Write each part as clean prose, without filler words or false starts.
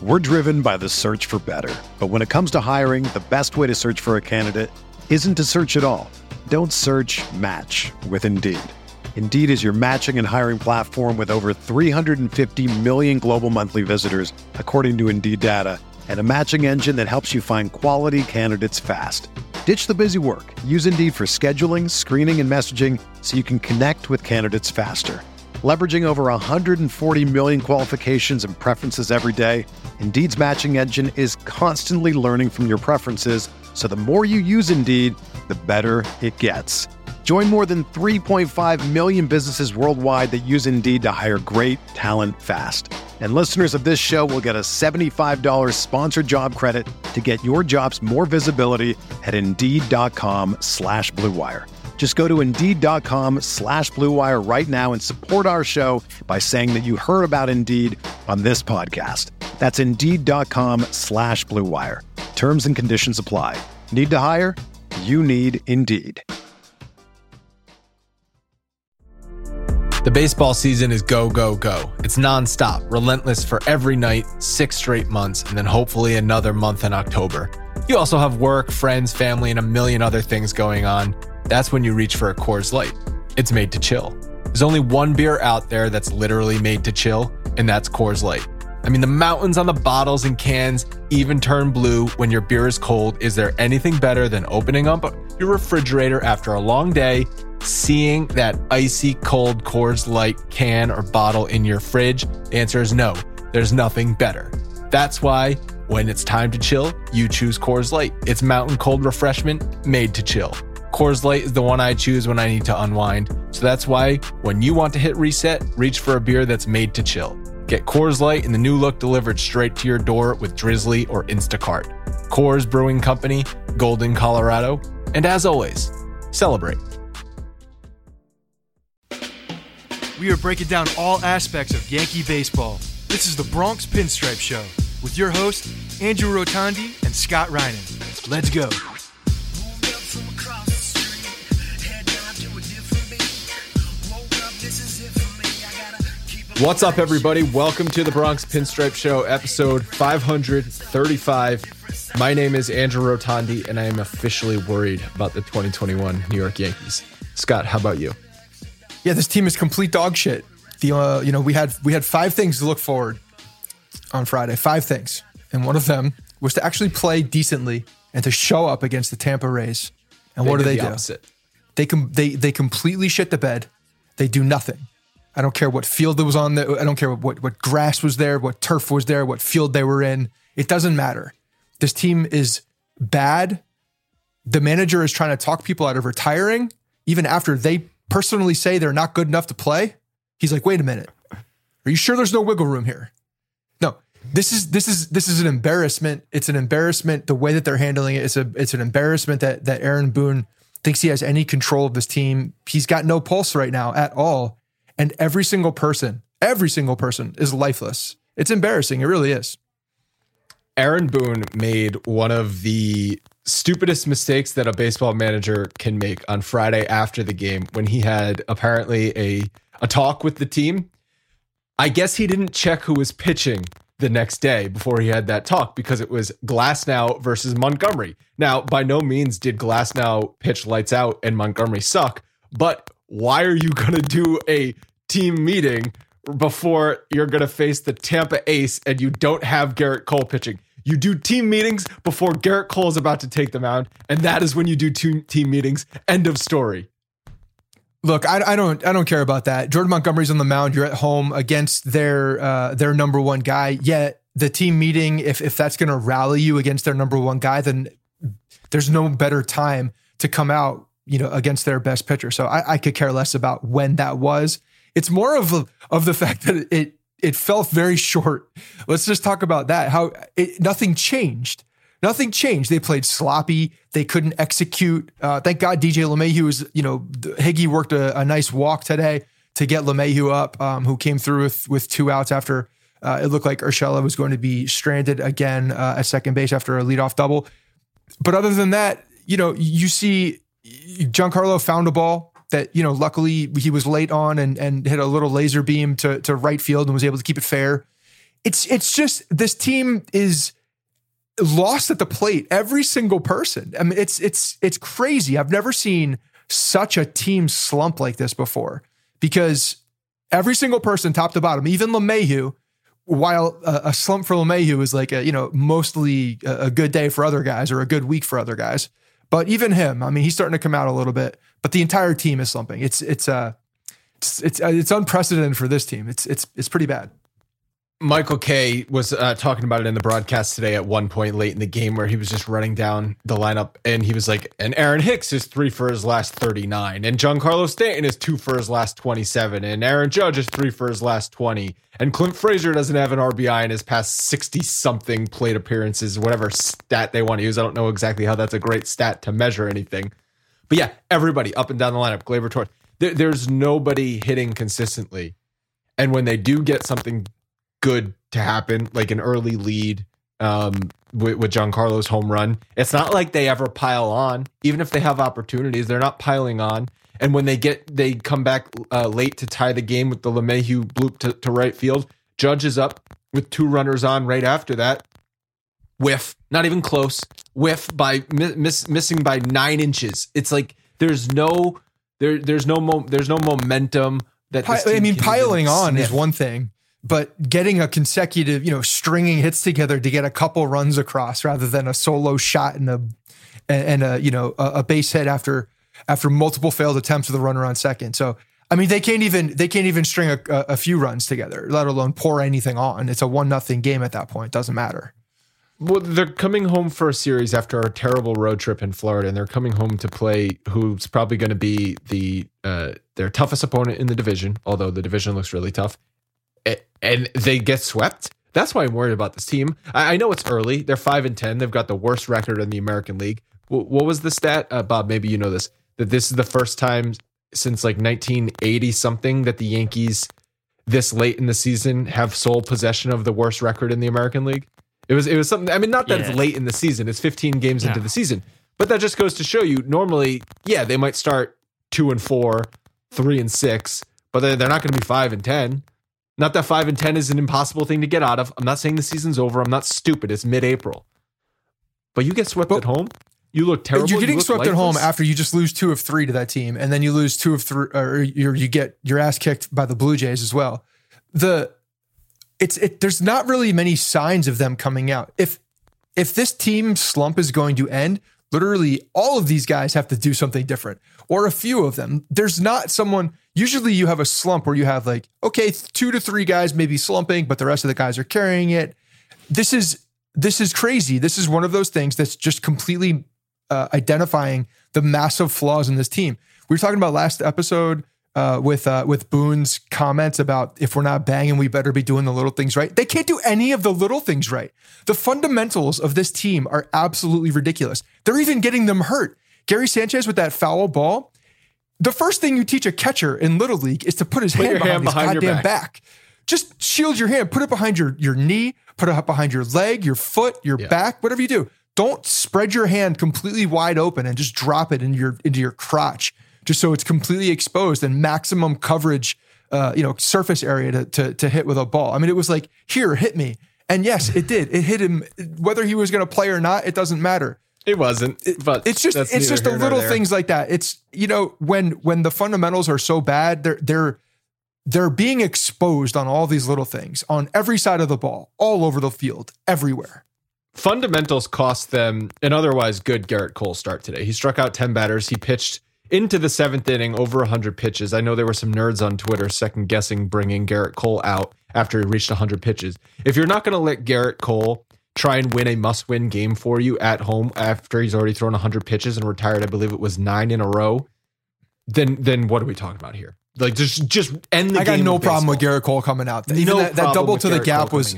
We're driven by the search for better. But when it comes to hiring, the best way to search for a candidate isn't to search at all. Don't search, match with Indeed. Indeed is your matching and hiring platform with over 350 million global monthly visitors, according to Indeed data, and a matching engine that helps you find quality candidates fast. Ditch the busy work. Use Indeed for scheduling, screening, and messaging so you can connect with candidates faster. Leveraging over 140 million qualifications and preferences every day, Indeed's matching engine is constantly learning from your preferences, so the more you use Indeed, the better it gets. Join more than 3.5 million businesses worldwide that use Indeed to hire great talent fast. And listeners of this show will get a $75 sponsored job credit to get your jobs more visibility at Indeed.com/Blue Wire. Just go to Indeed.com/Blue Wire right now and support our show by saying that you heard about Indeed on this podcast. That's Indeed.com/Blue Wire. Terms and conditions apply. Need to hire? You need Indeed. The baseball season is go, go, go. It's nonstop, relentless for every night, 6 straight months, and then hopefully another month in October. You also have work, friends, family, and a million other things going on. That's when you reach for a Coors Light. It's made to chill. There's only one beer out there that's literally made to chill, and that's Coors Light. I mean, the mountains on the bottles and cans even turn blue when your beer is cold. Is there anything better than opening up your refrigerator after a long day, seeing that icy cold Coors Light can or bottle in your fridge? The answer is no. There's nothing better. That's why when it's time to chill, you choose Coors Light. It's mountain cold refreshment made to chill. Coors Light is the one I choose when I need to unwind. So that's why when you want to hit reset, reach for a beer that's made to chill. Get Coors Light in the new look delivered straight to your door with Drizzly or Instacart. Coors Brewing Company, Golden, Colorado. And as always, celebrate. We are breaking down all aspects of Yankee baseball. This is the Bronx Pinstripe Show with your hosts, Andrew Rotondi and Scott Reinen. Let's go. What's up, everybody? Welcome to the Bronx Pinstripe Show, episode 535. My name is Andrew Rotondi, and I am officially worried about the 2021 New York Yankees. Scott, how about you? Yeah, this team is complete dog shit. We had 5 things to look forward on Friday. 5 things, and one of them was to actually play decently and to show up against the Tampa Rays. And what do they do? Opposite. They completely shit the bed. They do nothing. I don't care what field it was on there. I don't care what grass was there, what turf was there, what field they were in. It doesn't matter. This team is bad. The manager is trying to talk people out of retiring, even after they personally say they're not good enough to play. He's like, wait a minute. Are you sure there's no wiggle room here? No, this is an embarrassment. It's an embarrassment. The way that they're handling it, it's an embarrassment that Aaron Boone thinks he has any control of this team. He's got no pulse right now at all. And every single person is lifeless. It's embarrassing. It really is. Aaron Boone made one of the stupidest mistakes that a baseball manager can make on Friday after the game when he had apparently a talk with the team. I guess he didn't check who was pitching the next day before he had that talk because it was Glasnow versus Montgomery. Now, by no means did Glasnow pitch lights out and Montgomery suck, but why are you going to do a team meeting before you're going to face the Tampa Ace and you don't have Garrett Cole pitching? You do team meetings before Garrett Cole is about to take the mound, and that is when you do team meetings. End of story. Look, I don't care about that. Jordan Montgomery's on the mound. You're at home against their number one guy. Yet the team meeting, if that's going to rally you against their number one guy, then there's no better time to come out, against their best pitcher. So I could care less about when that was. It's more of the fact that it fell very short. Let's just talk about that. How nothing changed. Nothing changed. They played sloppy. They couldn't execute. Thank God DJ LeMahieu was, Higgy worked a nice walk today to get LeMahieu up, who came through with 2 outs after it looked like Urshela was going to be stranded again at second base after a leadoff double. But other than that, you see Giancarlo found a ball that, luckily he was late on and hit a little laser beam to right field and was able to keep it fair. it's just this team is lost at the plate. Every single person. I mean, it's crazy. I've never seen such a team slump like this before, because every single person, top to bottom, even LeMahieu, while a slump for LeMahieu is like mostly a good day for other guys or a good week for other guys, but even him, I mean, he's starting to come out a little bit. But the entire team is slumping. It's unprecedented for this team. It's pretty bad. Michael Kay was talking about it in the broadcast today at one point late in the game, where he was just running down the lineup, and he was like, and Aaron Hicks is 3 for his last 39, and Giancarlo Stanton is 2 for his last 27, and Aaron Judge is 3 for his last 20, and Clint Frazier doesn't have an RBI in his past 60-something plate appearances, whatever stat they want to use. I don't know exactly how that's a great stat to measure anything. But yeah, everybody up and down the lineup, Gleyber Torres, there's nobody hitting consistently. And when they do get something good to happen, like an early lead with Giancarlo's home run, it's not like they ever pile on. Even if they have opportunities, they're not piling on. And when they come back late to tie the game with the LeMahieu bloop to right field, Judge is up with 2 runners on right after that. Whiff, not even close. Whiff by missing by 9 inches. It's like there's no momentum that this team can piling on sniff. is one thing. But getting a consecutive, stringing hits together to get a couple runs across rather than a solo shot and a base hit after multiple failed attempts with a runner on second. So, I mean, they can't even string a few runs together, let alone pour anything on. It's a 1-0 game at that point. Doesn't matter. Well, they're coming home for a series after a terrible road trip in Florida, and they're coming home to play who's probably going to be their toughest opponent in the division, although the division looks really tough. And they get swept. That's why I'm worried about this team. I know it's early. They're 5-10. They've got the worst record in the American League. What was the stat, Bob? Maybe you know this. That this is the first time since like 1980 something that the Yankees this late in the season have sole possession of the worst record in the American League. It was something. I mean, not that it's late in the season. It's 15 games into the season, but that just goes to show you. Normally, they might start 2-4, 3-6, but they're not going to be 5-10. Not that 5-10 is an impossible thing to get out of. I'm not saying the season's over. I'm not stupid. It's mid-April. But you get swept at home. You look terrible. You're getting swept at home after you just lose 2 of 3 to that team, and then you lose 2 of 3, or you get your ass kicked by the Blue Jays as well. There's not really many signs of them coming out. If this team slump is going to end, literally all of these guys have to do something different, or a few of them. There's not someone. Usually you have a slump where you have 2 to 3 guys maybe slumping, but the rest of the guys are carrying it. This is crazy. This is one of those things that's just completely identifying the massive flaws in this team. We were talking about last episode with Boone's comments about if we're not banging, we better be doing the little things right. They can't do any of the little things right. The fundamentals of this team are absolutely ridiculous. They're even getting them hurt. Gary Sanchez with that foul ball. The first thing you teach a catcher in Little League is to put his hand behind his goddamn back. Just shield your hand. Put it behind your knee. Put it up behind your leg, your foot, your back, whatever you do. Don't spread your hand completely wide open and just drop it into your crotch, just so it's completely exposed and maximum coverage, surface area to hit with a ball. I mean, it was like, here, hit me. And yes, it did. It hit him. Whether he was going to play or not, it doesn't matter. It wasn't, but it's just the little things like that. It's, when the fundamentals are so bad, they're being exposed on all these little things on every side of the ball, all over the field, everywhere. Fundamentals cost them an otherwise good Garrett Cole start today. He struck out 10 batters. He pitched into the 7th inning, over 100 pitches. I know there were some nerds on Twitter second guessing bringing Garrett Cole out after he reached 100 pitches. If you're not going to let Garrett Cole try and win a must-win game for you at home after he's already thrown 100 pitches and retired, I believe it was 9 in a row, then what are we talking about here? Like, just end the game. I got no problem with Garrett Cole coming out. Even that double to the gap was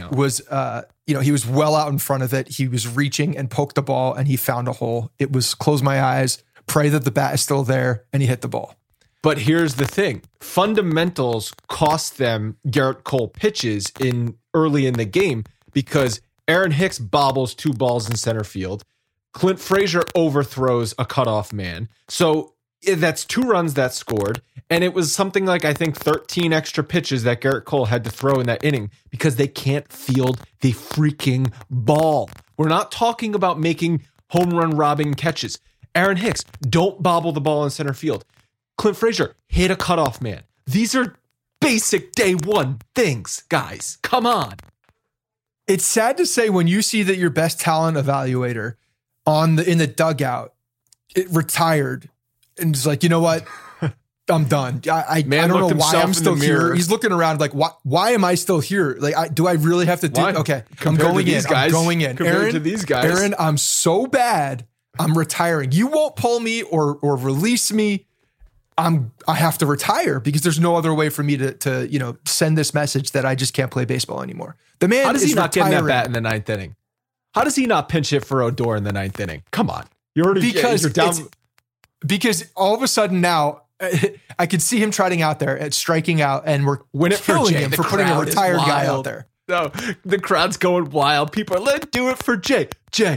he was well out in front of it. He was reaching and poked the ball, and he found a hole. It was close my eyes, pray that the bat is still there, and he hit the ball. But here's the thing. Fundamentals cost them Garrett Cole pitches early in the game because Aaron Hicks bobbles 2 balls in center field. Clint Frazier overthrows a cutoff man. So That's 2 runs that scored. And it was something like, I think, 13 extra pitches that Garrett Cole had to throw in that inning because they can't field the freaking ball. We're not talking about making home run robbing catches. Aaron Hicks, don't bobble the ball in center field. Clint Frazier, hit a cutoff man. These are basic day one things, guys. Come on. It's sad to say when you see that your best talent evaluator in the dugout, it retired and it's like, you know what? I'm done. I don't know why I'm still here. He's looking around like, why am I still here? Like, do I really have to do? Okay, I'm going in. I'm going in. Aaron, I'm so bad. I'm retiring. You won't pull me or release me. I have to retire because there's no other way for me to send this message that I just can't play baseball anymore. The man, how does he not get that retiring. bat in the 9th inning? How does he not pinch hit for Odor in the 9th inning? Come on, you're down. Because all of a sudden now, I could see him trotting out there and striking out, and we're killing him for putting a retired guy out there. No, the crowd's going wild. People are, let's do it for Jay.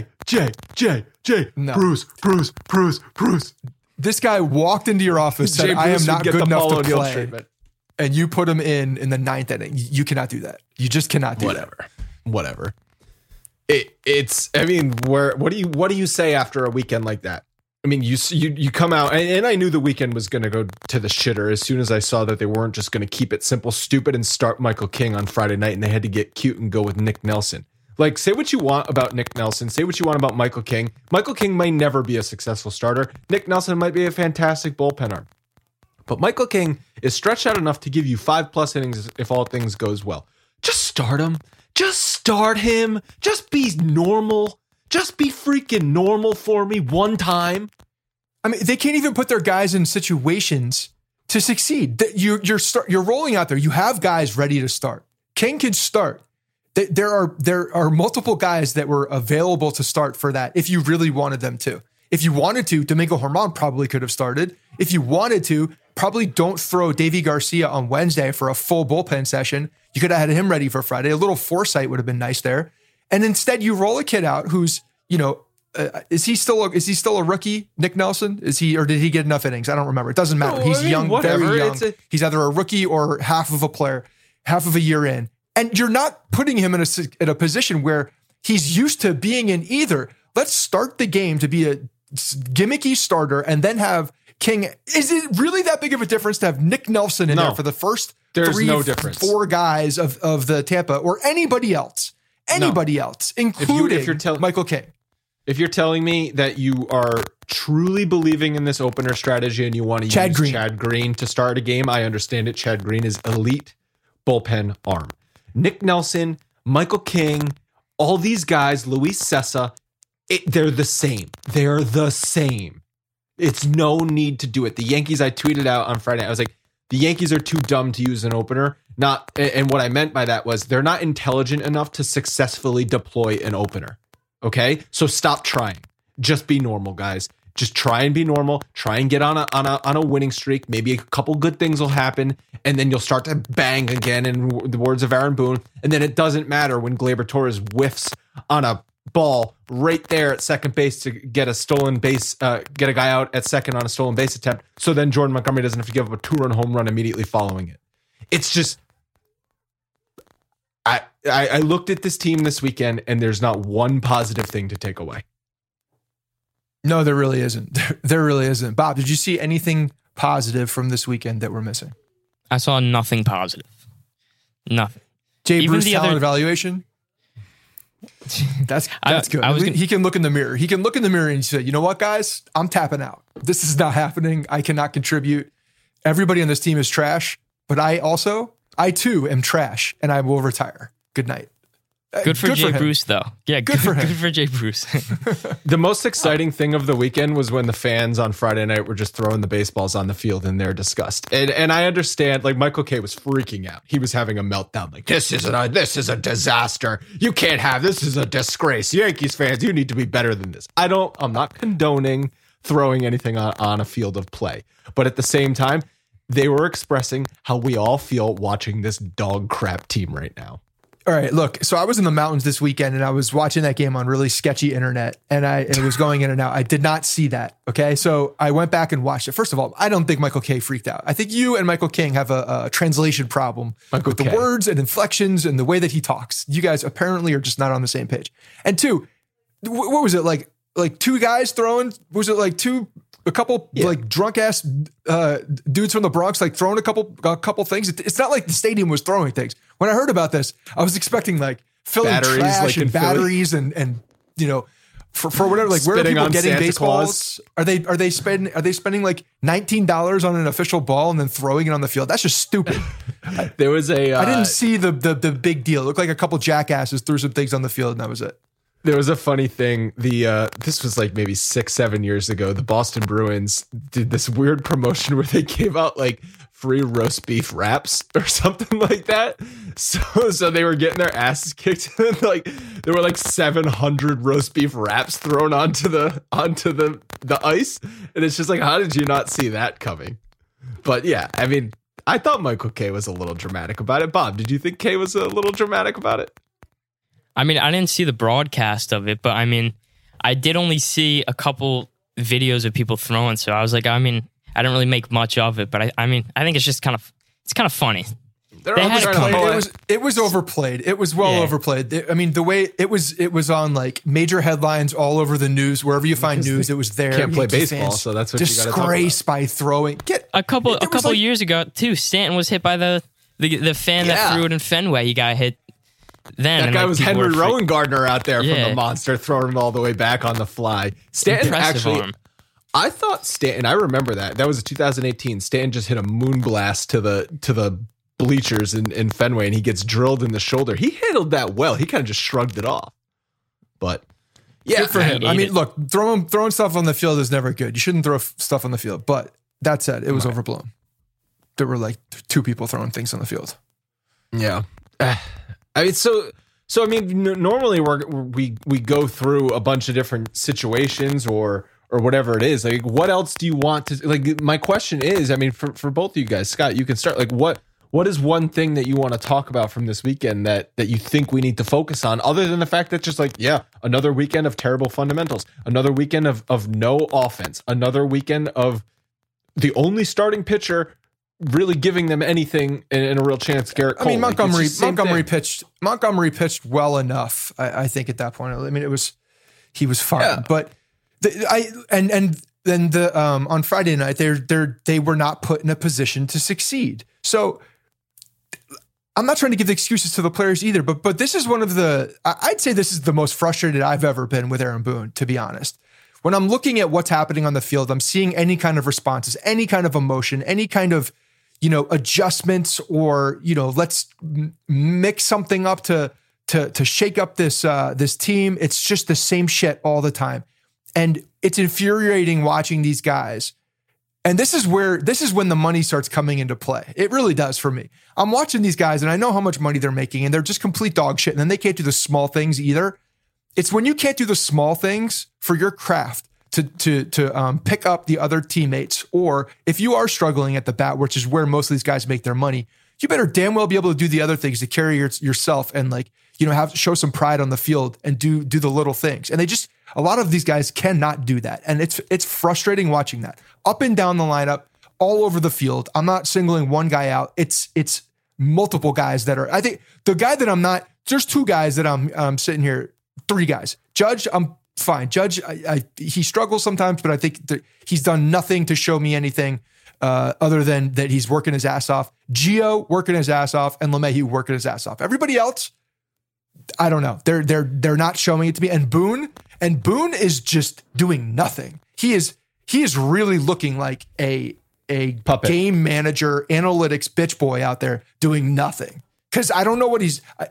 No. Bruce. This guy walked into your office, said, I am not good enough to play. And you put him in the 9th inning. You cannot do that. You just cannot do that. Whatever. What do you say after a weekend like that? I mean, you come out, and I knew the weekend was going to go to the shitter as soon as I saw that they weren't just going to keep it simple, stupid, and start Michael King on Friday night, and they had to get cute and go with Nick Nelson. Like, say what you want about Nick Nelson, say what you want about Michael King. Michael King may never be a successful starter. Nick Nelson might be a fantastic bullpen arm. But Michael King is stretched out enough to give you 5+ innings if all things goes well. Just start him. Just start him. Just be normal. Just be freaking normal for me one time. I mean, they can't even put their guys in situations to succeed. You're rolling out there. You have guys ready to start. King can start. There are multiple guys that were available to start for that if you really wanted them to. If you wanted to, Domingo Germán probably could have started. If you wanted to, probably don't throw Davy Garcia on Wednesday for a full bullpen session. You could have had him ready for Friday. A little foresight would have been nice there. And instead, you roll a kid out who's, is he still a rookie, Nick Nelson? or did he get enough innings? I don't remember. It doesn't matter. He's young, whatever. Very young. He's either a rookie or half of a player, half of a year in. And you're not putting him in a position where he's used to being in either. Let's start the game to be a gimmicky starter and then have King. Is it really that big of a difference to have Nick Nelson in there for the first four guys of the Tampa or anybody else? Anybody else, including Michael King. If you're telling me that you are truly believing in this opener strategy and you want to use Chad Green to start a game, I understand it. Chad Green is elite bullpen arm. Nick Nelson, Michael King, all these guys, Luis Cessa, they're the same. They're the same. It's no need to do it. The Yankees, I tweeted out on Friday, I was like, the Yankees are too dumb to use an opener. And what I meant by that was they're not intelligent enough to successfully deploy an opener. Okay? So stop trying. Just be normal, guys. Just try and be normal. Try and get on a winning streak. Maybe a couple good things will happen, and then you'll start to bang again, in the words of Aaron Boone. And then it doesn't matter when Gleyber Torres whiffs on a ball right there at second base to get a stolen base, get a guy out at second on a stolen base attempt. So then Jordan Montgomery doesn't have to give up a 2-run home run immediately following it. It's just, I looked at this team this weekend and there's not one positive thing to take away. No, there really isn't. There really isn't. Bob, did you see anything positive from this weekend that we're missing? I saw nothing positive. Nothing. Jay Bruce talent evaluation? That's good. He can look in the mirror. He can look in the mirror and say, you know what, guys? I'm tapping out. This is not happening. I cannot contribute. Everybody on this team is trash, but I too am trash, and I will retire. Good night. Good for Jay Bruce, though. Yeah, good for him. Good for Jay Bruce. The most exciting thing of the weekend was when the fans on Friday night were just throwing the baseballs on the field in their disgust. And I understand, like, Michael Kay was freaking out. He was having a meltdown. Like, this is a disaster. You can't have this. Is a disgrace. Yankees fans, you need to be better than this. I'm not condoning throwing anything on a field of play. But at the same time, they were expressing how we all feel watching this dog crap team right now. All right, look, so I was in the mountains this weekend and I was watching that game on really sketchy internet and it was going in and out. I did not see that. Okay. So I went back and watched it. First of all, I don't think Michael Kay freaked out. I think you and Michael King have a translation problem with the words and inflections and the way that he talks. You guys apparently are just not on the same page. And two, what was it like two guys throwing? Was it like a couple like drunk ass dudes from the Bronx like throwing a couple things? It's not like the stadium was throwing things. When I heard about this, I was expecting like filling batteries, trash like and batteries and you know for whatever, like where are people getting Santa baseballs? Claus. Are they spending like $19 on an official ball and then throwing it on the field? That's just stupid. There was I didn't see the big deal. It looked like a couple jackasses threw some things on the field and that was it. There was a funny thing. This was like maybe 6-7 years ago. The Boston Bruins did this weird promotion where they gave out like free roast beef wraps or something like that. So they were getting their asses kicked. And like there were like 700 roast beef wraps thrown onto the ice, and it's just like, how did you not see that coming? But yeah, I mean, I thought Michael Kay was a little dramatic about it. Bob, did you think Kay was a little dramatic about it? I mean, I didn't see the broadcast of it, but I mean, I did only see a couple videos of people throwing. So I was like, I mean, I didn't really make much of it, but I mean, I think it's just kind of funny. It was overplayed. It was overplayed. I mean, the way it was on like major headlines all over the news, wherever you find news, it was there. Can't play baseball, so that's what disgrace you got to talk about. Disgrace by throwing. A couple years ago too, Stanton was hit by the fan that threw it in Fenway. He got hit. That guy was Henry Rowan Gardner out there from the Monster, throwing him all the way back on the fly. Stanton actually, I thought Stanton. I remember that was 2018. Stanton just hit a moonblast to the bleachers in Fenway, and he gets drilled in the shoulder. He handled that well. He kind of just shrugged it off. But yeah, good for him. I mean, look, throwing stuff on the field is never good. You shouldn't throw stuff on the field. But that said, it was overblown. There were like two people throwing things on the field. Yeah. I mean, so I mean, normally we go through a bunch of different situations or whatever it is. Like, what else do you want to like? My question is, I mean, for both of you guys, Scott, you can start. Like, what is one thing that you want to talk about from this weekend that you think we need to focus on, other than the fact that just like, yeah, another weekend of terrible fundamentals, another weekend of no offense, another weekend of the only starting pitcher really giving them anything in a real chance, Garrett Cole. I mean, Montgomery pitched well enough, I think, at that point. I mean, he was fine. Yeah. But on Friday night, they were not put in a position to succeed. So I'm not trying to give excuses to the players either, but this is I'd say this is the most frustrated I've ever been with Aaron Boone, to be honest. When I'm looking at what's happening on the field, I'm seeing any kind of responses, any kind of emotion, any kind of, adjustments, or, let's mix something up to shake up this team. It's just the same shit all the time. And it's infuriating watching these guys. And this is when the money starts coming into play. It really does for me. I'm watching these guys and I know how much money they're making, and they're just complete dog shit. And then they can't do the small things either. It's when you can't do the small things for your craft to pick up the other teammates, or if you are struggling at the bat, which is where most of these guys make their money, you better damn well be able to do the other things to carry yourself and show some pride on the field and do the little things. And a lot of these guys cannot do that. And it's frustrating watching that up and down the lineup, all over the field. I'm not singling one guy out. It's multiple guys that are, I think the guy that I'm not, there's two guys that I'm sitting here, three guys. Judge, I'm fine. Judge, he struggles sometimes, but I think that he's done nothing to show me anything other than that he's working his ass off. Gio working his ass off, and LeMahieu working his ass off. Everybody else, I don't know. They're not showing it to me. And Boone is just doing nothing. He is really looking like a puppet, game manager, analytics bitch boy out there doing nothing. Because I don't know what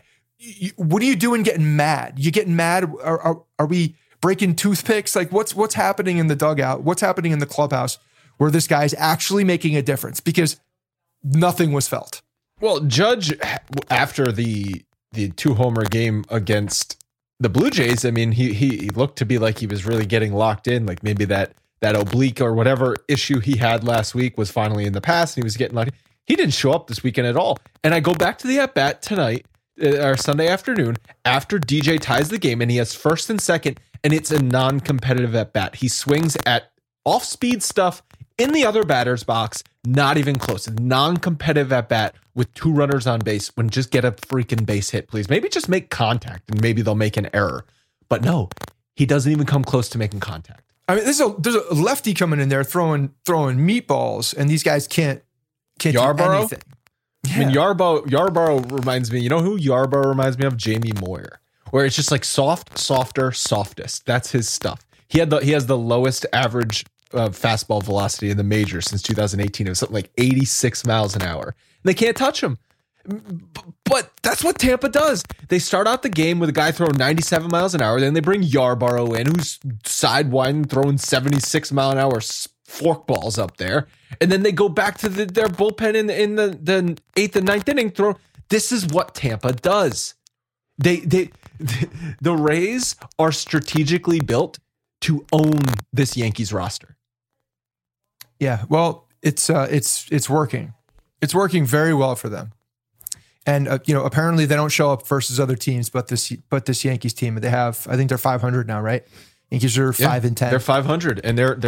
what are you doing getting mad? You getting mad? Are we breaking toothpicks? Like what's happening in the dugout? What's happening in the clubhouse where this guy's actually making a difference? Because nothing was felt. Well, Judge, after the 2-homer game against the Blue Jays, I mean, he looked to be like he was really getting locked in. Like maybe that oblique or whatever issue he had last week was finally in the past, and he was getting locked in. He didn't show up this weekend at all. And I go back to the at-bat tonight. or Sunday afternoon after DJ ties the game, and he has first and second, and it's a non-competitive at bat. He swings at off-speed stuff in the other batter's box, not even close. Non-competitive at bat with 2 runners on base. When just get a freaking base hit, please. Maybe just make contact, and maybe they'll make an error. But no, he doesn't even come close to making contact. I mean, there's a lefty coming in there throwing meatballs, and these guys can't Yarborough? do anything. Yeah. I mean, Yarborough reminds me, you know who Yarborough reminds me of? Jamie Moyer, where it's just like soft, softer, softest. That's his stuff. He has the lowest average fastball velocity in the majors since 2018. It was something like 86 miles an hour. And they can't touch him. But that's what Tampa does. They start out the game with a guy throwing 97 miles an hour. Then they bring Yarborough in, who's sidewinding, throwing 76 mile an hour fork balls up there. And then they go back to their bullpen in the 8th and 9th inning. This is what Tampa does. The Rays are strategically built to own this Yankees roster. Yeah, well, it's working. It's working very well for them. And apparently they don't show up versus other teams, but this Yankees team. They have, I think they're 500 now, right? Yankees are 5-10. They're 500, and they're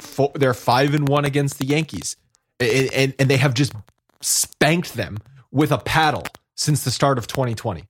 5-1 against the Yankees, and they have just spanked them with a paddle since the start of 2020.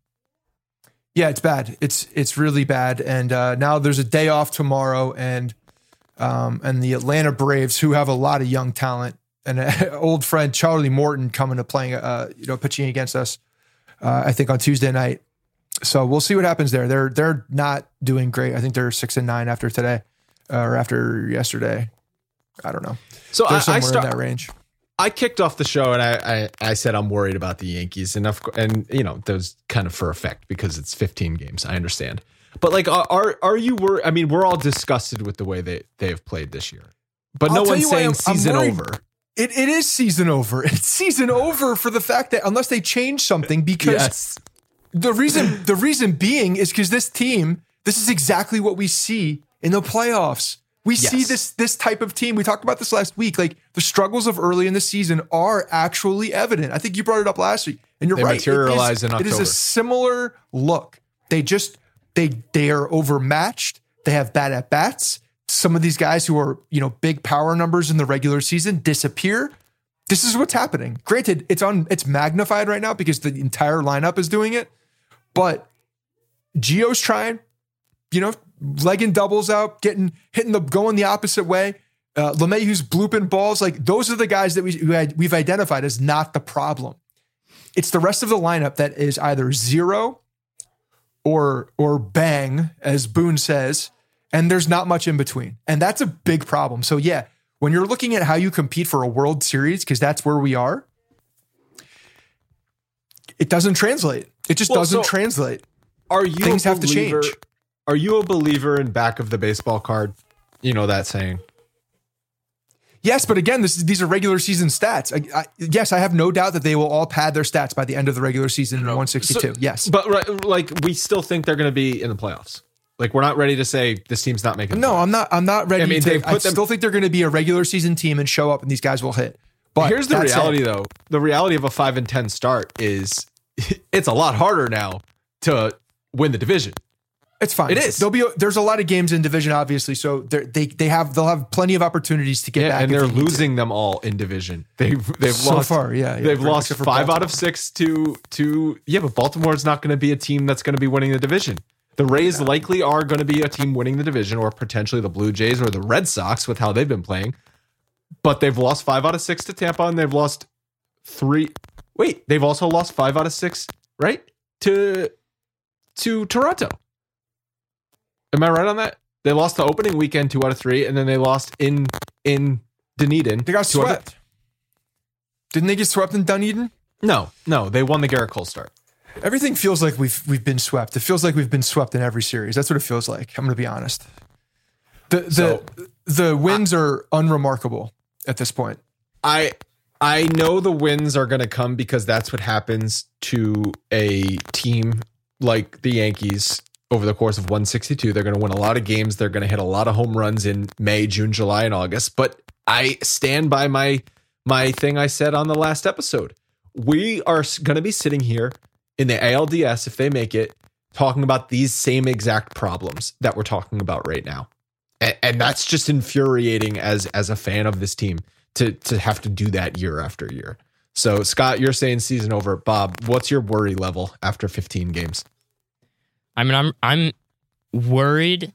Yeah, it's bad. It's really bad. And now there's a day off tomorrow, and the Atlanta Braves, who have a lot of young talent, and an old friend Charlie Morton coming to playing, pitching against us, I think on Tuesday night. So we'll see what happens there. They're not doing great. I think they're 6-9 after today, or after yesterday. I don't know. So they're somewhere in that range. I kicked off the show and I said I'm worried about the Yankees, and that was kind of for effect because it's 15 games. I understand, but like, are you worried? I mean, we're all disgusted with the way they've played this year, but no one's saying season over. It is season over. It's season over for the fact that unless they change something, because yes. The reason being is because this team, this is exactly what we see in the playoffs. We see this type of team. We talked about this last week. Like, the struggles of early in the season are actually evident. I think you brought it up last week, and you're right. Materialize in October. It is a similar look. They are overmatched. They have bad at bats. Some of these guys who are, big power numbers in the regular season disappear. This is what's happening. Granted, it's magnified right now because the entire lineup is doing it. But Gio's trying, legging doubles out, going the opposite way. LeMahieu's blooping balls. Like, those are the guys that we've identified as not the problem. It's the rest of the lineup that is either zero or bang, as Boone says, and there's not much in between. And that's a big problem. So yeah, when you're looking at how you compete for a World Series, because that's where we are, it doesn't translate. It just doesn't translate. Things have to change. Are you a believer in back of the baseball card? You know that saying. Yes, but again, these are regular season stats. Yes, I have no doubt that they will all pad their stats by the end of the regular season in 162. Yes. But like, we still think they're going to be in the playoffs. Like, we're not ready to say this team's not making the playoffs. I'm not ready I still think they're going to be a regular season team and show up, and these guys will hit. But here's the reality, though. The reality of a 5-10 start is it's a lot harder now to win the division. It's fine. It is. There's a lot of games in division, obviously, so they'll have plenty of opportunities to get back. And they're losing them all in division. They've so lost far, yeah. They've lost 5 out of 6 to but Baltimore's not going to be a team that's going to be winning the division. The Rays likely are going to be a team winning the division, or potentially the Blue Jays or the Red Sox with how they've been playing. But they've lost 5 out of 6 to Tampa, and they've lost 3. Wait, they've also lost 5 out of 6, right? To Toronto. Am I right on that? They lost the opening weekend 2 out of 3, and then they lost in Dunedin. They got swept. Didn't they get swept in Dunedin? No, they won the Garrett Cole start. Everything feels like we've been swept. It feels like we've been swept in every series. That's what it feels like. I'm going to be honest. The wins are unremarkable at this point. I know the wins are going to come because that's what happens to a team like the Yankees over the course of 162. They're going to win a lot of games. They're going to hit a lot of home runs in May, June, July, and August. But I stand by my thing I said on the last episode. We are going to be sitting here in the ALDS, if they make it, talking about these same exact problems that we're talking about right now. And that's just infuriating as a fan of this team to have to do that year after year. So, Scott, you're saying season over. Bob, what's your worry level after 15 games? I mean, I'm worried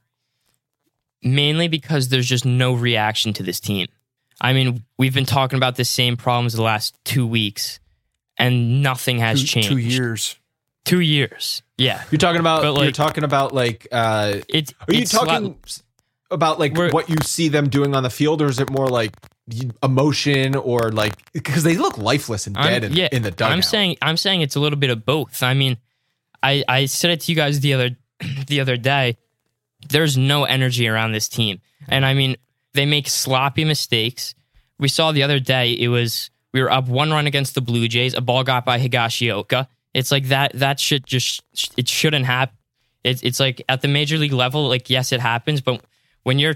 mainly because there's just no reaction to this team. I mean, we've been talking about the same problems the last 2 weeks, and nothing has changed. 2 years. 2 years. Yeah. You're talking about But, like, you're talking about like are you it's talking about like what you see them doing on the field, or is it more like emotion, or like because they look lifeless and dead in the dugout? I'm saying it's a little bit of both. I mean, I said it to you guys the other day. There's no energy around this team. And I mean, they make sloppy mistakes. We saw the other day, we were up 1 run against the Blue Jays, a ball got by Higashioka. It's like that shit just, it shouldn't happen. It's like at the major league level, like, yes, it happens, but when you're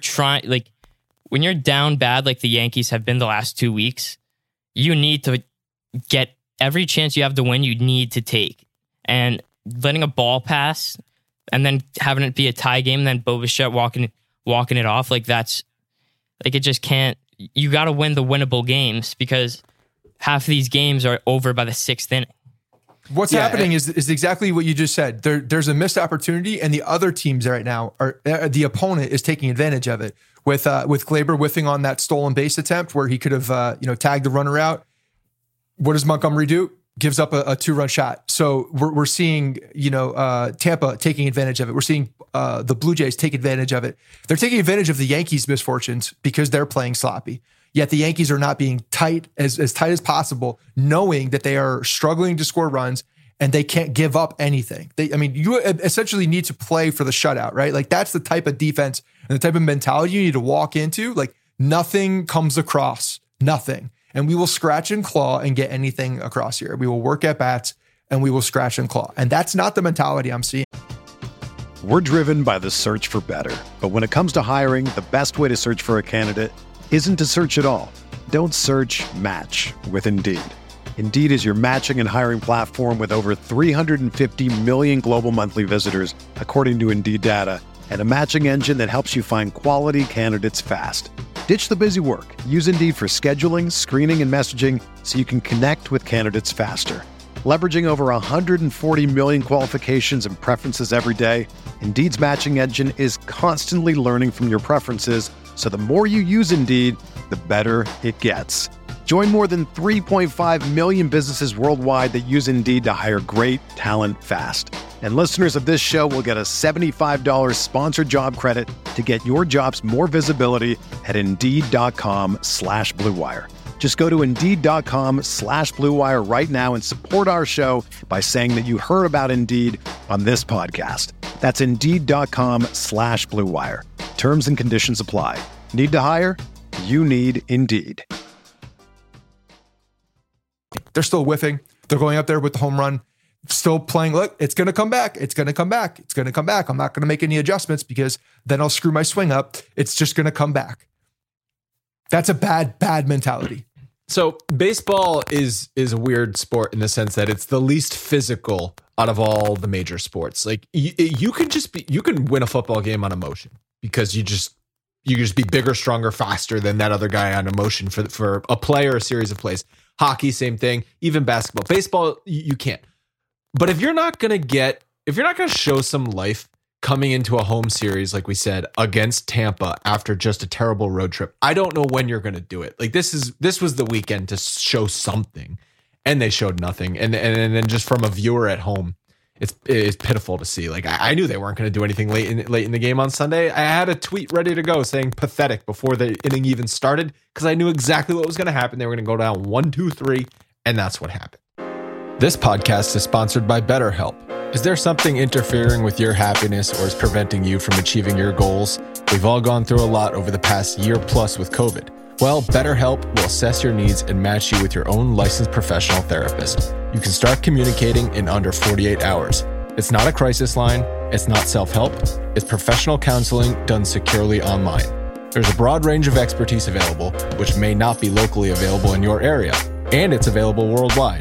when you're down bad, like the Yankees have been the last 2 weeks, you need to get every chance you have to win, you need to take. And letting a ball pass and then having it be a tie game, and then Bo Bichette walking it off, like that's, like, it just can't. You got to win the winnable games, because half of these games are over by the 6th inning. What's happening is exactly what you just said. There's a missed opportunity, and the other teams right now are the opponent is taking advantage of it. With Gleyber whiffing on that stolen base attempt where he could have tagged the runner out. What does Montgomery do? Gives up a 2-run shot. So we're seeing Tampa taking advantage of it. We're seeing the Blue Jays take advantage of it. They're taking advantage of the Yankees' misfortunes because they're playing sloppy. Yet the Yankees are not being tight as tight as possible, knowing that they are struggling to score runs and they can't give up anything. You essentially need to play for the shutout, right? Like, that's the type of defense and the type of mentality you need to walk into. Like, nothing comes across, nothing. And we will scratch and claw and get anything across here. We will work at bats and we will scratch and claw. And that's not the mentality I'm seeing. We're driven by the search for better. But when it comes to hiring, the best way to search for a candidate isn't to search at all. Don't search, match with Indeed. Indeed is your matching and hiring platform with over 350 million global monthly visitors, according to Indeed data, and a matching engine that helps you find quality candidates fast. Ditch the busy work. Use Indeed for scheduling, screening, and messaging so you can connect with candidates faster. Leveraging over 140 million qualifications and preferences every day, Indeed's matching engine is constantly learning from your preferences, so the more you use Indeed, the better it gets. Join more than 3.5 million businesses worldwide that use Indeed to hire great talent fast. And listeners of this show will get a $75 sponsored job credit to get your jobs more visibility at Indeed.com/Blue Wire. Just go to Indeed.com/Blue Wire right now and support our show by saying that you heard about Indeed on this podcast. That's Indeed.com/Blue Wire. Terms and conditions apply. Need to hire? You need Indeed. They're still whiffing. They're going up there with the home run, still playing. Look, it's going to come back. It's going to come back. It's going to come back. I'm not going to make any adjustments because then I'll screw my swing up. It's just going to come back. That's a bad mentality. So baseball is a weird sport in the sense that it's the least physical out of all the major sports. Like you can win a football game on emotion because you just be bigger, stronger, faster than that other guy on emotion for a play or a series of plays. Hockey, same thing. Even basketball, baseball, you can't. But if you're not going to show some life coming into a home series, like we said, against Tampa after just a terrible road trip, I don't know when you're going to do it. Like this was the weekend to show something, and they showed nothing. And then just from a viewer at home, it's pitiful to see. Like I knew they weren't going to do anything late in the game on Sunday. I had a tweet ready to go saying pathetic before the inning even started because I knew exactly what was going to happen. They were going to go down 1-2-3, and that's what happened. This podcast is sponsored by BetterHelp. Is there something interfering with your happiness or is preventing you from achieving your goals? We've all gone through a lot over the past year plus with COVID. Well, BetterHelp will assess your needs and match you with your own licensed professional therapist. You can start communicating in under 48 hours. It's not a crisis line. It's not self-help. It's professional counseling done securely online. There's a broad range of expertise available, which may not be locally available in your area, and it's available worldwide. You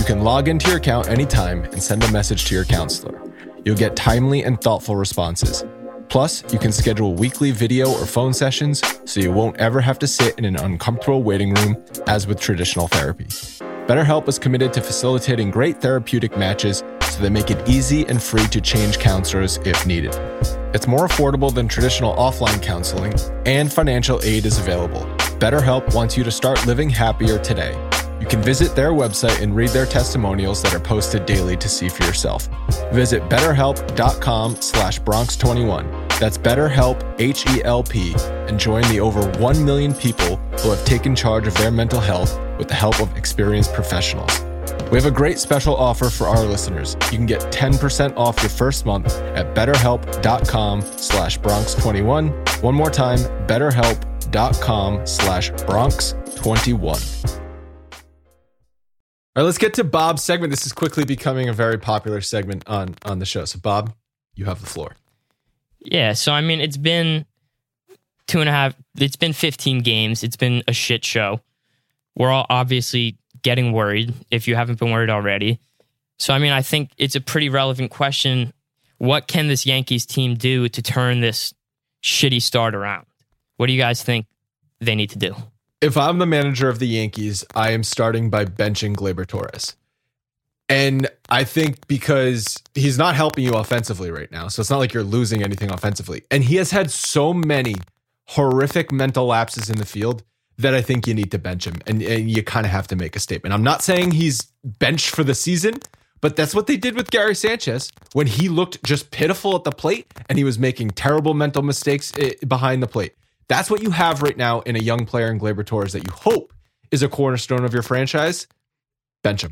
You can log into your account anytime and send a message to your counselor. You'll get timely and thoughtful responses. Plus, you can schedule weekly video or phone sessions so you won't ever have to sit in an uncomfortable waiting room as with traditional therapy. BetterHelp is committed to facilitating great therapeutic matches so they make it easy and free to change counselors if needed. It's more affordable than traditional offline counseling, and financial aid is available. BetterHelp wants you to start living happier today. You can visit their website and read their testimonials that are posted daily to see for yourself. Visit BetterHelp.com/Bronx21. That's BetterHelp, H-E-L-P, and join the over 1 million people who have taken charge of their mental health with the help of experienced professionals. We have a great special offer for our listeners. You can get 10% off your first month at BetterHelp.com/Bronx21. One more time, BetterHelp.com/Bronx21. All right, let's get to Bob's segment. This is quickly becoming a very popular segment on the show. So, Bob, you have the floor. Yeah, so I mean, it's been 15 games. It's been a shit show. We're all obviously getting worried, if you haven't been worried already. So, I mean, I think it's a pretty relevant question. What can this Yankees team do to turn this shitty start around? What do you guys think they need to do? If I'm the manager of the Yankees, I am starting by benching Gleyber Torres. And I think because he's not helping you offensively right now, so it's not like you're losing anything offensively. And he has had so many horrific mental lapses in the field that I think you need to bench him. And you kind of have to make a statement. I'm not saying he's benched for the season, but that's what they did with Gary Sanchez when he looked just pitiful at the plate and he was making terrible mental mistakes behind the plate. That's what you have right now in a young player in Gleyber Torres that you hope is a cornerstone of your franchise. Bench him.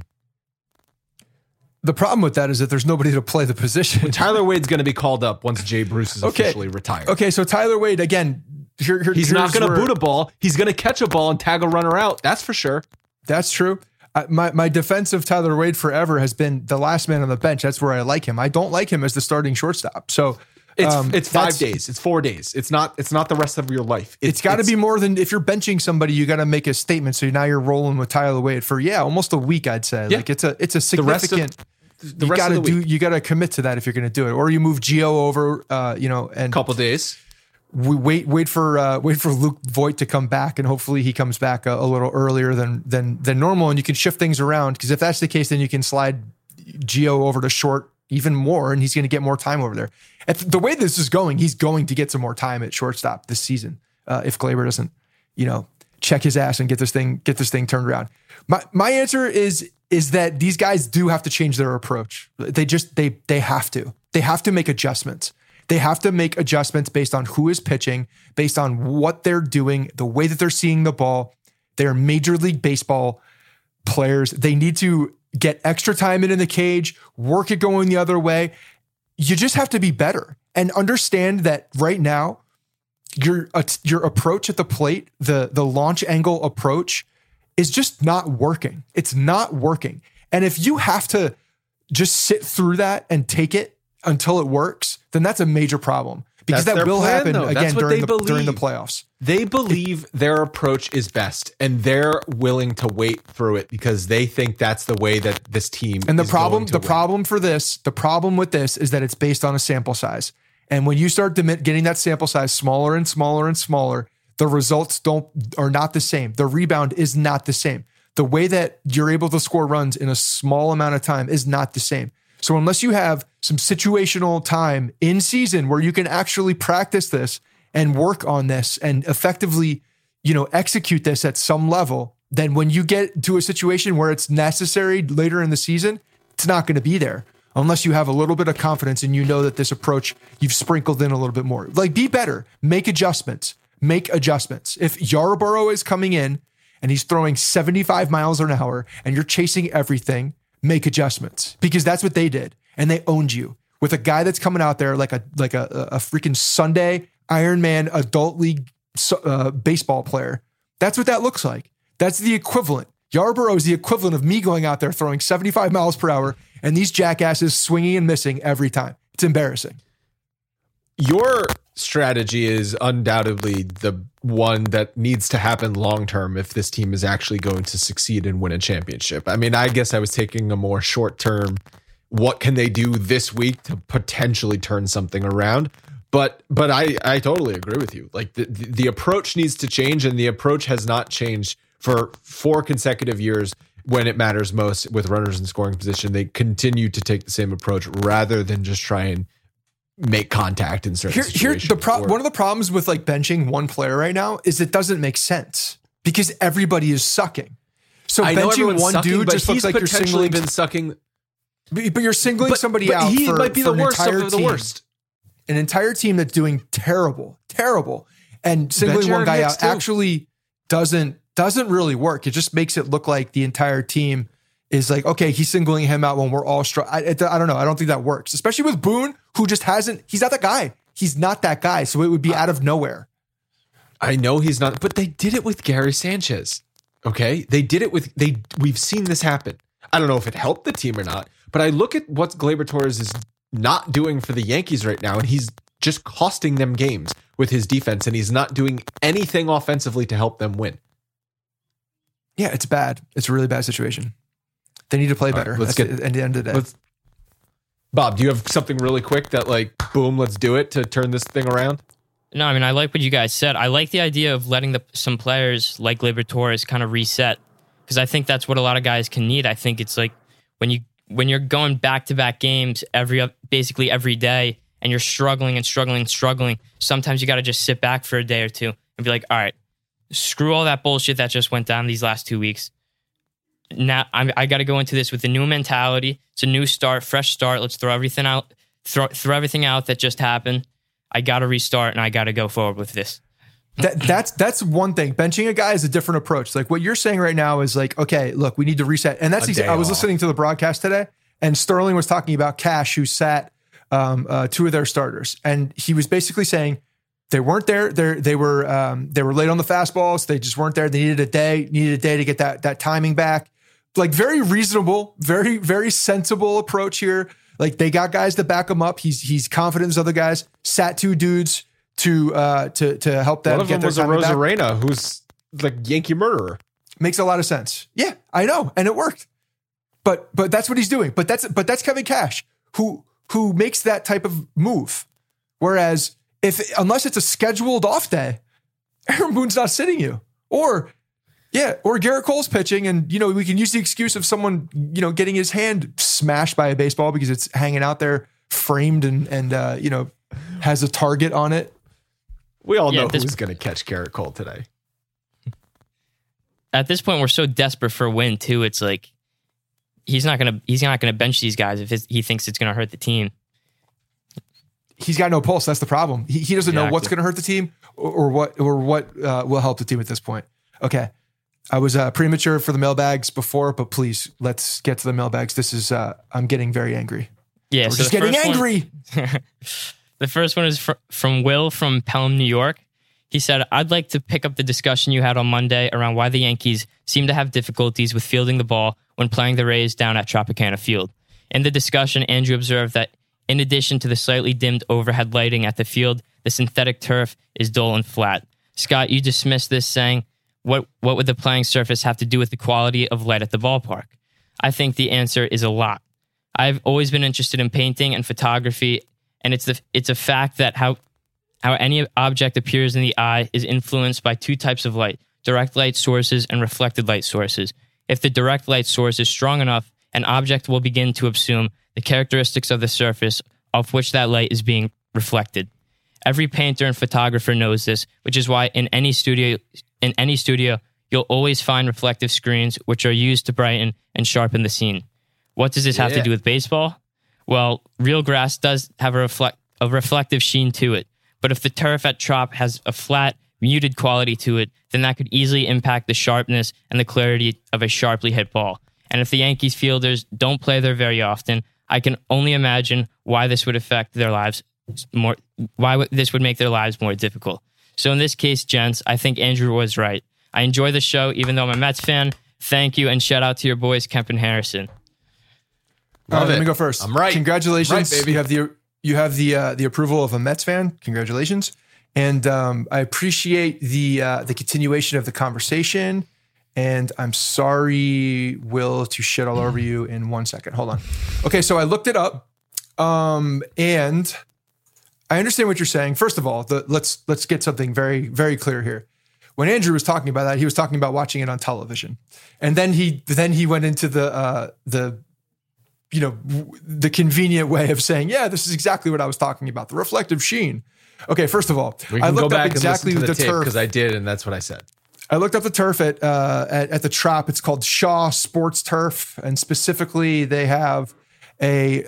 The problem with that is that there's nobody to play the position. Tyler Wade's going to be called up once Jay Bruce is officially retired. Okay, so Tyler Wade, again, he's not going to boot a ball. He's going to catch a ball and tag a runner out. That's for sure. That's true. My defense of Tyler Wade forever has been the last man on the bench. That's where I like him. I don't like him as the starting shortstop. So it's 5 days. It's 4 days. It's not the rest of your life. It's got to be more than, if you're benching somebody, you got to make a statement. So now you're rolling with Tyler Wade for almost a week. I'd say like it's a significant. You got to commit to that if you're going to do it, or you move Gio over. And a couple days. We wait for Luke Voit to come back, and hopefully he comes back a little earlier than normal, and you can shift things around. Because if that's the case, then you can slide Gio over to short even more, and he's going to get more time over there. The way this is going, he's going to get some more time at shortstop this season if Gleyber doesn't, check his ass and get this thing turned around. My answer is that these guys do have to change their approach. They have to. They have to make adjustments. They have to make adjustments based on who is pitching, based on what they're doing, the way that they're seeing the ball. They're Major League Baseball players. They need to get extra time in the cage, work it going the other way. You just have to be better and understand that right now, your approach at the plate, the launch angle approach, is just not working. It's not working. And if you have to just sit through that and take it until it works, then that's a major problem. Because that will happen again during the playoffs. They believe their approach is best, and they're willing to wait through it because they think that's the way that this team. And the problem with this is that it's based on a sample size. And when you start getting that sample size smaller and smaller and smaller, the results are not the same. The rebound is not the same. The way that you're able to score runs in a small amount of time is not the same. So unless you have some situational time in season where you can actually practice this and work on this and effectively, execute this at some level, then when you get to a situation where it's necessary later in the season, it's not going to be there unless you have a little bit of confidence and that this approach you've sprinkled in a little bit more. Like, be better, make adjustments. If Yarborough is coming in and he's throwing 75 miles an hour and you're chasing everything, make adjustments, because that's what they did. And they owned you with a guy that's coming out there like a freaking Sunday Ironman adult league baseball player. That's what that looks like. That's the equivalent. Yarborough is the equivalent of me going out there throwing 75 miles per hour and these jackasses swinging and missing every time. It's embarrassing. your strategy is undoubtedly the one that needs to happen long term if this team is actually going to succeed and win a championship. I mean, I guess I was taking a more short term, what can they do this week to potentially turn something around? But I totally agree with you. Like the approach needs to change, and the approach has not changed for 4 consecutive years when it matters most with runners in scoring position. They continue to take the same approach rather than just try and make contact in certain situations. One of the problems with like benching one player right now is it doesn't make sense because everybody is sucking. So I benching one sucking, dude just looks like you're singling. Been sucking, but you're singling somebody out. He for, might be for the worst of the worst. An entire team that's doing terrible, and singling one guy out actually doesn't really work. It just makes it look like the entire team is like, okay, he's singling him out when we're all I don't know. I don't think that works, especially with Boone, who just he's not that guy. He's not that guy. So it would be out of nowhere. I know he's not, but they did it with Gary Sanchez. Okay. They did it we've seen this happen. I don't know if it helped the team or not, but I look at what Gleyber Torres is not doing for the Yankees right now, and he's just costing them games with his defense, and he's not doing anything offensively to help them win. Yeah, it's bad. It's a really bad situation. They need to play better. Let's get at the end of the day. Bob, do you have something really quick that like, boom, let's do it to turn this thing around? No, I mean, I like what you guys said. I like the idea of letting some players like Gleyber Torres kind of reset, because I think that's what a lot of guys can need. I think it's like when you're going back-to-back games basically every day and you're struggling, sometimes you got to just sit back for a day or two and be like, all right, screw all that bullshit that just went down these last 2 weeks. Now I got to go into this with a new mentality. It's a new start, fresh start. Let's throw everything out, throw everything out that just happened. I got to restart and I got to go forward with this. That's one thing. Benching a guy is a different approach. Like what you're saying right now is like, okay, look, we need to reset. And that's I was listening to the broadcast today, and Sterling was talking about Cash, who sat 2 of their starters, and he was basically saying they weren't there. They were late on the fastballs. They just weren't there. They needed a day to get that timing back. Like very reasonable, very very sensible approach here. Like they got guys to back him up. He's confident in his other guys. Sat 2 dudes to help them. One of them was a Rosarena, who's like Yankee murderer. Makes a lot of sense. Yeah, I know, and it worked. But that's what he's doing. But that's Kevin Cash, who makes that type of move. Whereas unless it's a scheduled off day, Aaron Boone's not sitting you. Or Garrett Cole's pitching, and we can use the excuse of someone getting his hand smashed by a baseball because it's hanging out there framed and has a target on it. We all know who's going to catch Garrett Cole today. At this point, we're so desperate for a win too. It's like he's not gonna bench these guys if he thinks it's gonna hurt the team. He's got no pulse. That's the problem. He doesn't know what's gonna hurt the team or what will help the team at this point. Okay, I was premature for the mailbags before, but please let's get to the mailbags. This is I'm getting very angry. Yeah, we're just getting angry. The first one is from Will from Pelham, New York. He said, I'd like to pick up the discussion you had on Monday around why the Yankees seem to have difficulties with fielding the ball when playing the Rays down at Tropicana Field. In the discussion, Andrew observed that in addition to the slightly dimmed overhead lighting at the field, the synthetic turf is dull and flat. Scott, you dismissed this saying, what would the playing surface have to do with the quality of light at the ballpark? I think the answer is a lot. I've always been interested in painting and photography, and it's a fact that how any object appears in the eye is influenced by 2 types of light, direct light sources and reflected light sources. If the direct light source is strong enough, an object will begin to assume the characteristics of the surface off which that light is being reflected. Every painter and photographer knows this, which is why in any studio, you'll always find reflective screens which are used to brighten and sharpen the scene. What does this have to do with baseball? Well, real grass does have a reflective sheen to it. But if the turf at Trop has a flat, muted quality to it, then that could easily impact the sharpness and the clarity of a sharply hit ball. And if the Yankees fielders don't play there very often, I can only imagine why this would affect their lives more. Why this would make their lives more difficult. So in this case, gents, I think Andrew was right. I enjoy the show, even though I'm a Mets fan. Thank you, and shout out to your boys, Kemp and Harrison. Let me go first. I'm right. Congratulations. Right, baby. You have You have the approval of a Mets fan. Congratulations. And I appreciate the continuation of the conversation. And I'm sorry, Will, to shit all over you in 1 second. Hold on. Okay, so I looked it up, and I understand what you're saying. First of all, let's get something very, very clear here. When Andrew was talking about that, he was talking about watching it on television, and then he went into the convenient way of saying, yeah, this is exactly what I was talking about, the reflective sheen. Okay, first of all, I looked up exactly the turf because I did, and that's what I said. I looked up the turf at the Trop. It's called Shaw Sports Turf, and specifically they have a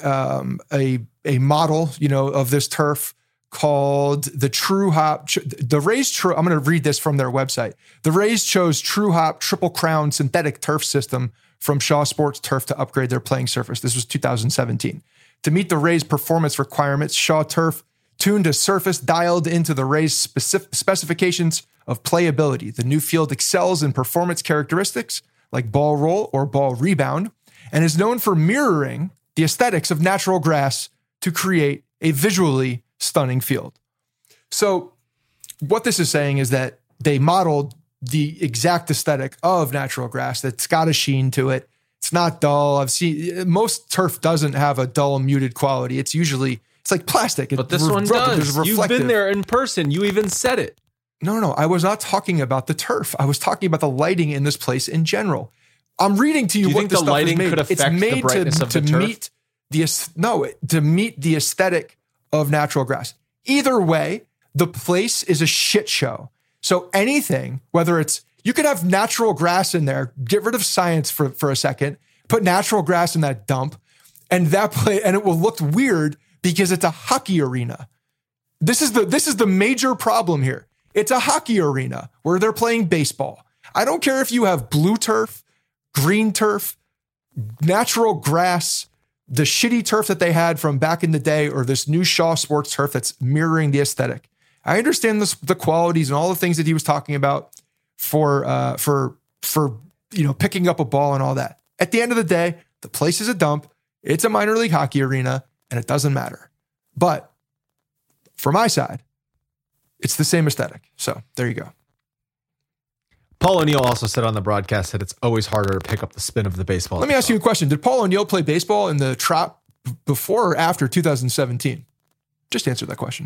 model, of this turf called the True Hop. The Rays I'm going to read this from their website. The Rays chose True Hop Triple Crown synthetic turf system from Shaw Sports Turf to upgrade their playing surface. This was 2017. To meet the Rays' performance requirements, Shaw Turf tuned a surface dialed into the Rays' specifications of playability. The new field excels in performance characteristics like ball roll or ball rebound, and is known for mirroring the aesthetics of natural grass to create a visually stunning field. So what this is saying is that they modeled the exact aesthetic of natural grass that's got a sheen to it. It's not dull. I've seen most turf doesn't have a dull, muted quality. It's like plastic. But this one does. You've been there in person. You even said it. No. I was not talking about the turf. I was talking about the lighting in this place in general. I'm reading to you what the lighting could affect the brightness of the turf. To meet the aesthetic of natural grass. Either way, the place is a shit show. So anything, whether it's, you could have natural grass in there, get rid of science for a second, put natural grass in that dump, and it will look weird because it's a hockey arena. This is the major problem here. It's a hockey arena where they're playing baseball. I don't care if you have blue turf, green turf, natural grass, the shitty turf that they had from back in the day, or this new Shaw Sports turf that's mirroring the aesthetic. I understand the qualities and all the things that he was talking about for picking up a ball and all that. At the end of the day, the place is a dump. It's a minor league hockey arena, and it doesn't matter. But for my side, it's the same aesthetic. So there you go. Paul O'Neill also said on the broadcast that it's always harder to pick up the spin of the baseball. Let me ask you a question. Did Paul O'Neill play baseball in the Trop before or after 2017? Just answer that question.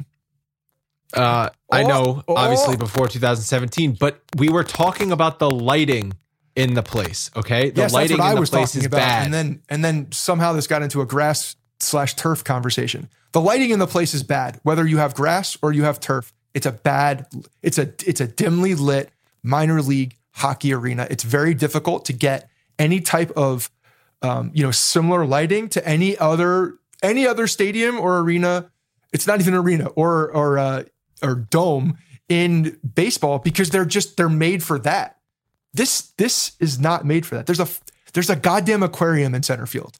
I know, obviously before 2017, but we were talking about the lighting in the place, okay? The lighting in the place is bad. And then somehow this got into a grass/turf conversation. The lighting in the place is bad. Whether you have grass or you have turf, it's a dimly lit minor league hockey arena. It's very difficult to get any type of similar lighting to any other stadium or arena. It's not even an arena or dome in baseball because they're made for that. This is not made for that. There's a goddamn aquarium in center field.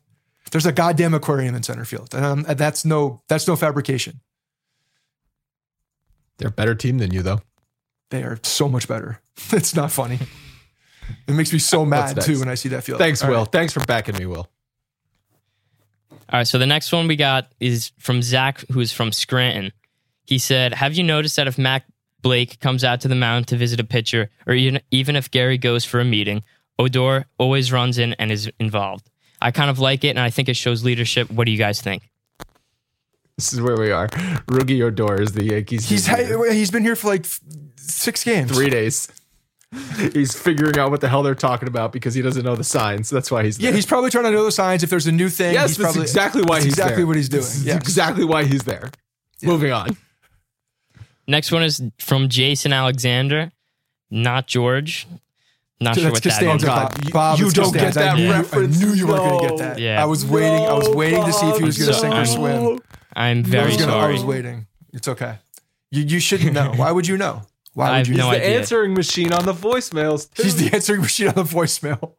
And that's no fabrication. They're a better team than you, though. They are so much better. It's not funny. It makes me so mad too when I see that field. Thanks, Will. Right. Thanks for backing me, Will. All right, so the next one we got is from Zach, who's from Scranton. He said, have you noticed that if Mac Blake comes out to the mound to visit a pitcher, or even if Gary goes for a meeting, Odor always runs in and is involved? I kind of like it, and I think it shows leadership. What do you guys think? This is where we are. Roogie Odor is the Yankees. He's been here for like 6 games. 3 days. He's figuring out what the hell they're talking about because he doesn't know the signs. That's why he's there. Yeah, he's probably trying to know the signs. If there's a new thing, yes, that's exactly why he's there. Exactly what he's doing. Yes. Exactly why he's there. Yeah. Moving on. Next one is from Jason Alexander, not George. Not sure what that is. Bob, you don't get that reference. I knew you weren't going to get that. Yeah. I was waiting to see if he was going to sink or swim. I'm very sorry. I was waiting. It's okay. You shouldn't know. Why would you know? I have no idea. He's the answering machine on the voicemails, too. He's the answering machine on the voicemail.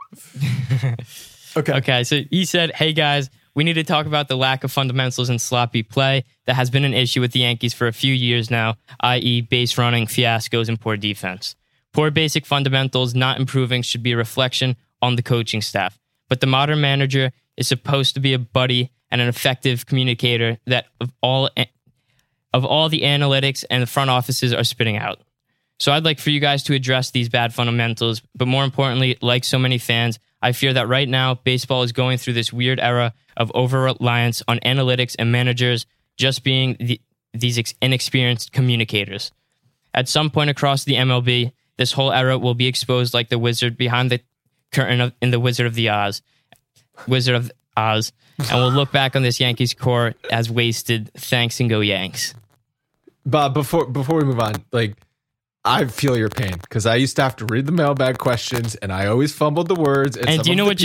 Okay, so he said, hey guys, we need to talk about the lack of fundamentals and sloppy play that has been an issue with the Yankees for a few years now, i.e. base running, fiascos, and poor defense. Poor basic fundamentals not improving should be a reflection on the coaching staff. But the modern manager is supposed to be a buddy and an effective communicator that of all the analytics and the front offices are spitting out. So I'd like for you guys to address these bad fundamentals, but more importantly, like so many fans, I fear that right now, baseball is going through this weird era of over-reliance on analytics and managers just being these inexperienced communicators. At some point across the MLB, this whole era will be exposed like the wizard behind the curtain in the Wizard of Oz, and we'll look back on this Yankees core as wasted. Thanks and go Yanks. Bob, before we move on, like, I feel your pain because I used to have to read the mailbag questions and I always fumbled the words. And do you know what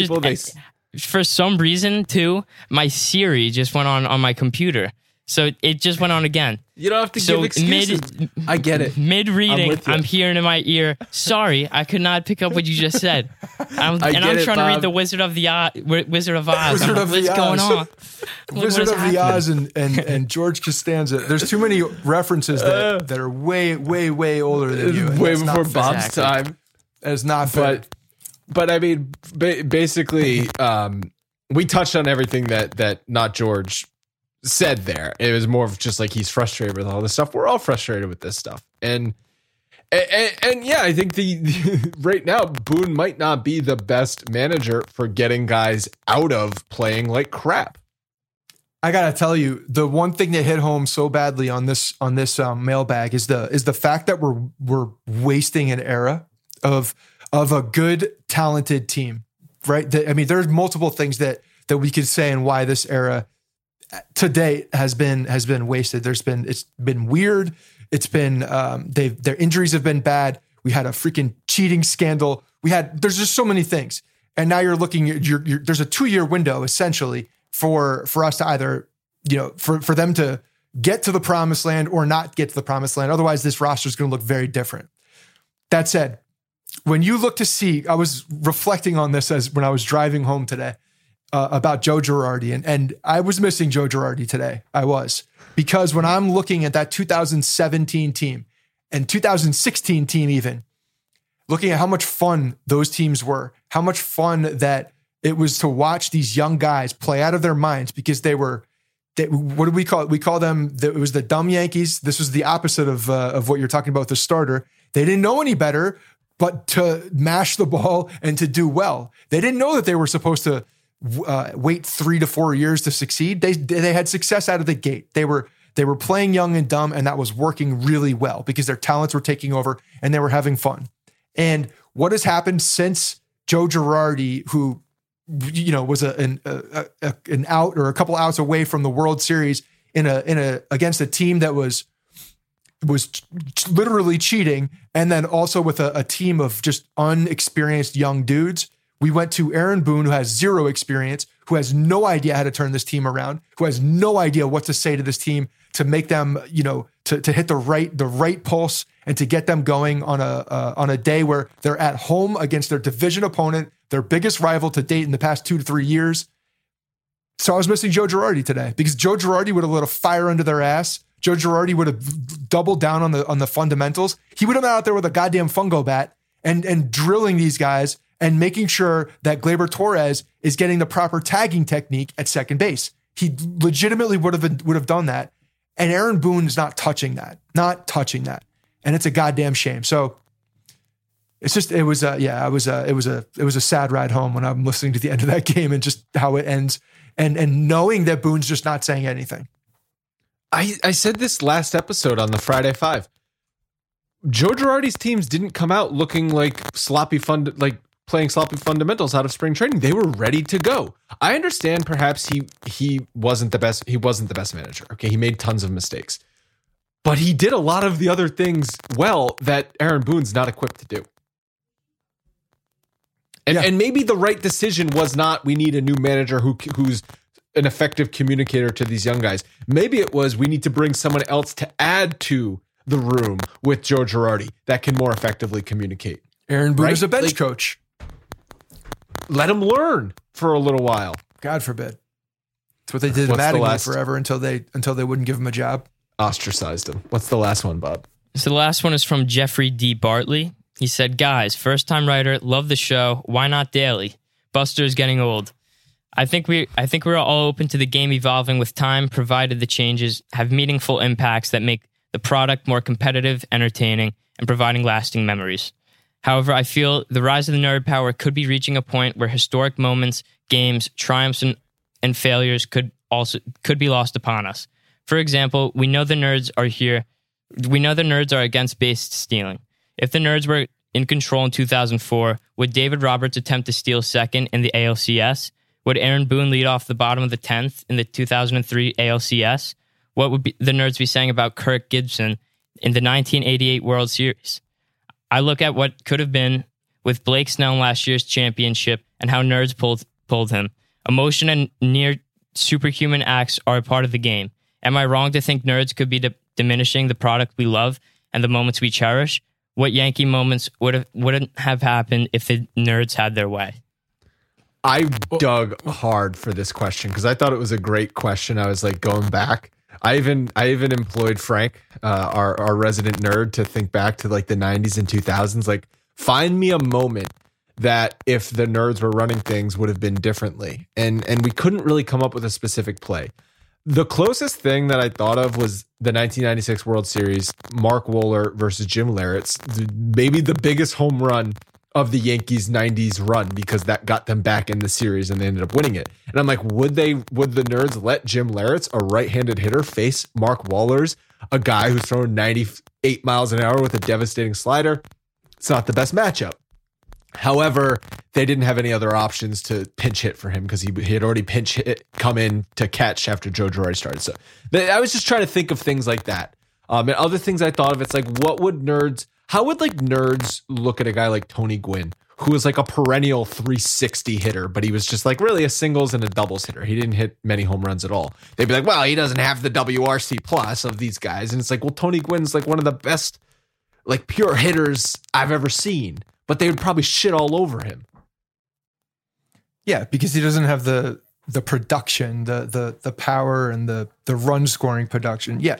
for some reason too, my Siri just went on my computer. So it just went on again. You don't have to give excuses. I get it. Mid-reading, I'm hearing in my ear, sorry, I could not pick up what you just said. I'm trying to read the Wizard of Oz. What's going on? Wizard of the Oz and George Costanza. There's too many references that are way, way, way older than you. Way before Bob's time. It's not fair. But I mean, basically, we touched on everything that not George said there. It was more of just like he's frustrated with all this stuff. We're all frustrated with this stuff. And yeah, I think the right now, Boone might not be the best manager for getting guys out of playing like crap. I gotta tell you, the one thing that hit home so badly on this mailbag is the fact that we're wasting an era of a good, talented team, right? I mean, there's multiple things that we could say and why this era to date has been wasted. It's been weird. It's been their injuries have been bad. We had a freaking cheating scandal. There's just so many things. And now you're looking at there's a 2-year window essentially for us to either, for them to get to the promised land or not get to the promised land. Otherwise, this roster is going to look very different. That said, when you look to see, I was reflecting on this when I was driving home today about Joe Girardi, and I was missing Joe Girardi today. I was, because when I'm looking at that 2017 team and 2016 team, even looking at how much fun those teams were, how much fun that it was to watch these young guys play out of their minds because what do we call it? We call them, it was the dumb Yankees. This was the opposite of what you're talking about with the starter. They didn't know any better but to mash the ball and to do well. They didn't know that they were supposed to wait 3 to 4 years to succeed. They had success out of the gate. They were playing young and dumb, and that was working really well because their talents were taking over and they were having fun. And what has happened since Joe Girardi, who was an out or a couple outs away from the World Series against a team that was literally cheating, and then also with a team of just unexperienced young dudes. We went to Aaron Boone, who has zero experience, who has no idea how to turn this team around, who has no idea what to say to this team to make them, to hit the right pulse and to get them going on a day where they're at home against their division opponent, their biggest rival to date in the past 2 to 3 years. So I was missing Joe Girardi today because Joe Girardi would have lit a fire under their ass. Joe Girardi would have doubled down on the fundamentals. He would have been out there with a goddamn fungo bat and drilling these guys and making sure that Gleyber Torres is getting the proper tagging technique at second base. He legitimately would have done that. And Aaron Boone is not touching that. And it's a goddamn shame. So it was a sad ride home when I'm listening to the end of that game and just how it ends and knowing that Boone's just not saying anything. I said this last episode on the Friday Five. Joe Girardi's teams didn't come out looking like playing sloppy fundamentals out of spring training. They were ready to go. I understand perhaps he wasn't the best. He wasn't the best manager. Okay, he made tons of mistakes, but he did a lot of the other things well that Aaron Boone's not equipped to do. And maybe the right decision was not, we need a new manager who's an effective communicator to these young guys. Maybe it was, we need to bring someone else to add to the room with Joe Girardi that can more effectively communicate. Aaron Boone is a bench coach. Let him learn for a little while. God forbid. That's what they did to Mattingly forever until they wouldn't give him a job. Ostracized him. What's the last one, Bob? So the last one is from Jeffrey D. Bartley. He said, guys, first-time writer, love the show. Why not daily? Buster's getting old. I think we're all open to the game evolving with time, provided the changes have meaningful impacts that make the product more competitive, entertaining, and providing lasting memories. However, I feel the rise of the nerd power could be reaching a point where historic moments, games, triumphs, and failures could be lost upon us. For example, we know the nerds are here. We know the nerds are against base stealing. If the nerds were in control in 2004, would David Roberts attempt to steal second in the ALCS? Would Aaron Boone lead off the bottom of the 10th in the 2003 ALCS? What would the nerds be saying about Kirk Gibson in the 1988 World Series? I look at what could have been with Blake Snell in last year's championship and how nerds pulled him. Emotion and near superhuman acts are a part of the game. Am I wrong to think nerds could be diminishing the product we love and the moments we cherish? What Yankee moments wouldn't have happened if the nerds had their way? I dug hard for this question because I thought it was a great question. I was like going back. I even employed Frank, our resident nerd, to think back to like the 90s and 2000s. Like, find me a moment that if the nerds were running things would have been differently. And we couldn't really come up with a specific play. The closest thing that I thought of was the 1996 World Series, Mark Wohler versus Jim Leyritz, maybe the biggest home run of the Yankees 90s run, because that got them back in the series and they ended up winning it. And I'm like, would the nerds let Jim Leyritz, a right-handed hitter, face Mark Wohlers, a guy who's throwing 98 miles an hour with a devastating slider? It's not the best matchup. However, they didn't have any other options to pinch hit for him because he had already pinch hit come in to catch after Joe Girardi started. So I was just trying to think of things like that. And other things I thought of, it's like, how would like nerds look at a guy like Tony Gwynn, who was like a perennial 360 hitter, but he was just like really a singles and a doubles hitter. He didn't hit many home runs at all. They'd be like, well, he doesn't have the WRC plus of these guys. And it's like, well, Tony Gwynn's like one of the best like pure hitters I've ever seen, but they would probably shit all over him. Yeah, because he doesn't have the production, the power and the run scoring production. Yeah.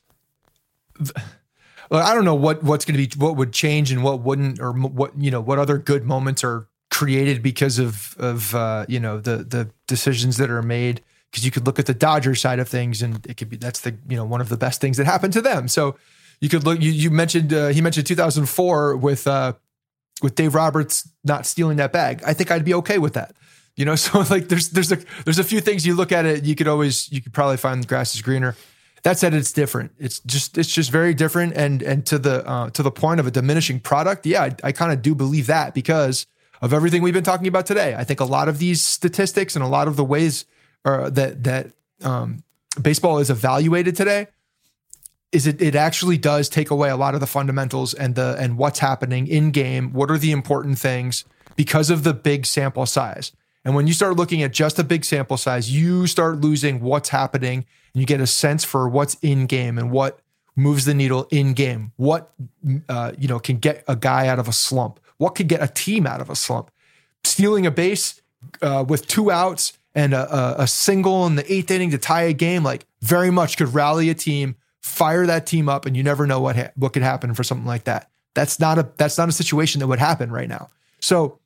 Well, I don't know what would change and what wouldn't, or what other good moments are created because of the decisions that are made. Because you could look at the Dodgers side of things, and it could be that's one of the best things that happened to them. So you could look. You mentioned he mentioned 2004 with Dave Roberts not stealing that bag. I think I'd be okay with that. So like there's a few things you look at it. You could probably find the grass is greener. That said, it's different. It's just very different. And to the point of a diminishing product. Yeah, I kind of do believe that because of everything we've been talking about today. I think a lot of these statistics and a lot of the ways that baseball is evaluated today is it actually does take away a lot of the fundamentals and what's happening in game. What are the important things because of the big sample size? And when you start looking at just a big sample size, you start losing what's happening, and you get a sense for what's in game and what moves the needle in game. What can get a guy out of a slump. What could get a team out of a slump. Stealing a base with 2 outs and a single in the 8th inning to tie a game, like very much could rally a team, fire that team up, and you never know what could happen for something like that. That's not a situation that would happen right now. So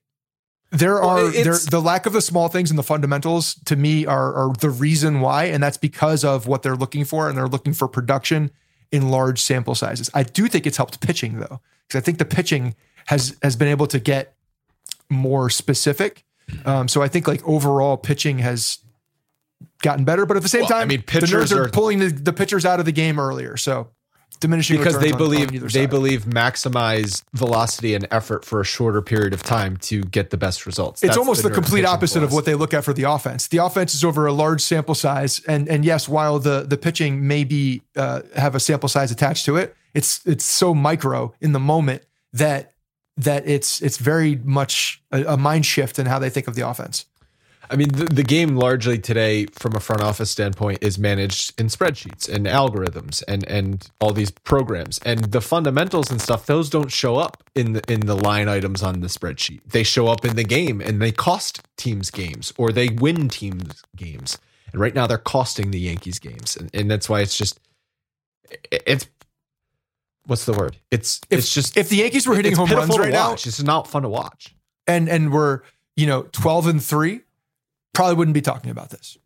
the lack of the small things and the fundamentals to me are the reason why, and that's because of what they're looking for, and they're looking for production in large sample sizes. I do think it's helped pitching though, because I think the pitching has been able to get more specific. So I think like overall pitching has gotten better, but at the same time, the nerds are pulling the pitchers out of the game earlier. So diminishing because they believe maximize velocity and effort for a shorter period of time to get the best results. It's almost the complete opposite of what they look at for the offense. The offense is over a large sample size, and yes, while the pitching may be have a sample size attached to it, it's so micro in the moment that it's very much a mind shift in how they think of the offense. I mean, the game largely today, from a front office standpoint, is managed in spreadsheets and algorithms and all these programs. And the fundamentals and stuff, those don't show up in the line items on the spreadsheet. They show up in the game, and they cost teams games, or they win teams games. And right now, they're costing the Yankees games, and that's why it's what's the word? It's just if the Yankees were hitting home runs right now, it's not fun to watch. And we're 12-3. probably wouldn't be talking about this.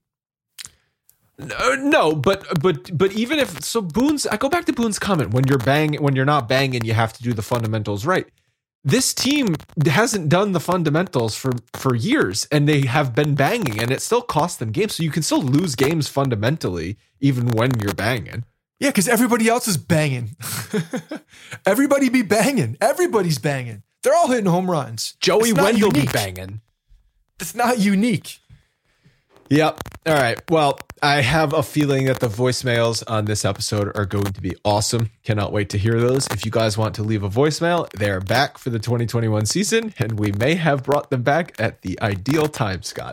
No, but even if so, Boone's. I go back to Boone's comment: when you're not banging, you have to do the fundamentals right. This team hasn't done the fundamentals for years, and they have been banging, and it still costs them games. So you can still lose games fundamentally, even when you're banging. Yeah, because everybody else is banging. Everybody be banging. Everybody's banging. They're all hitting home runs. Joey Wendell be banging. It's not unique. Yep. All right. Well, I have a feeling that the voicemails on this episode are going to be awesome. Cannot wait to hear those. If you guys want to leave a voicemail, they're back for the 2021 season, and we may have brought them back at the ideal time, Scott.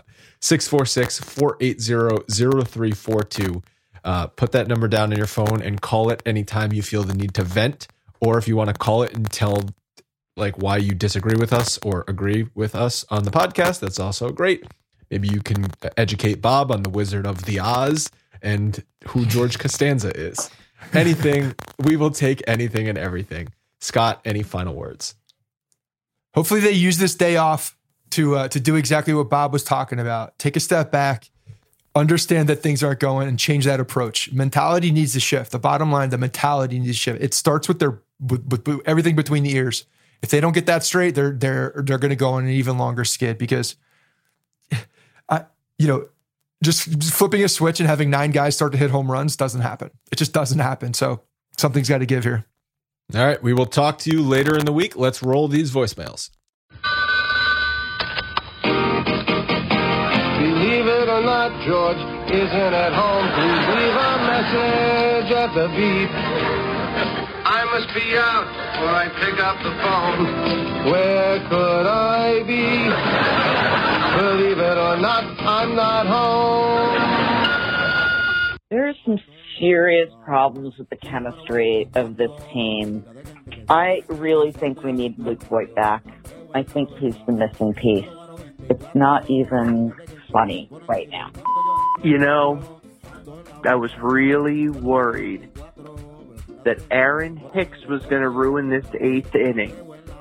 646-480-0342. Put that number down on your phone and call it anytime you feel the need to vent, or if you want to call it and tell like why you disagree with us or agree with us on the podcast, that's also great. Maybe you can educate Bob on the Wizard of the Oz and who George Costanza is. Anything, we will take anything and everything. Scott, any final words? Hopefully they use this day off to do exactly what Bob was talking about. Take a step back, understand that things aren't going, and change that approach. Mentality needs to shift. The bottom line, the mentality needs to shift. It starts with with everything between the ears. If they don't get that straight, they're going to go on an even longer skid because, just flipping a switch and having 9 guys start to hit home runs doesn't happen. It just doesn't happen. So something's got to give here. All right. We will talk to you later in the week. Let's roll these voicemails. Believe it or not, George isn't at home. Please leave a message at the beep. I must be out or I pick up the phone. Where could I be? Believe it or not, I'm not home. There are some serious problems with the chemistry of this team. I really think we need Luke Voit back. I think he's the missing piece. It's not even funny right now. You know, I was really worried that Aaron Hicks was going to ruin this 8th inning.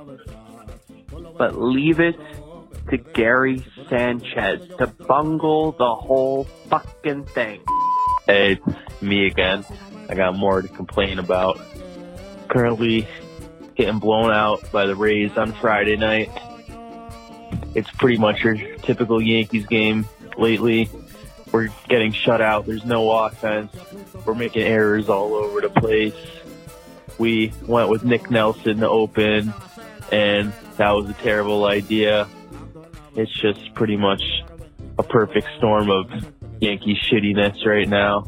But leave it to Gary Sanchez to bungle the whole fucking thing. Hey, it's me again. I got more to complain about. Currently getting blown out by the Rays on Friday night. It's pretty much your typical Yankees game lately. We're getting shut out. There's no offense. We're making errors all over the place. We went with Nick Nelson to open, and that was a terrible idea. It's just pretty much a perfect storm of Yankee shittiness right now.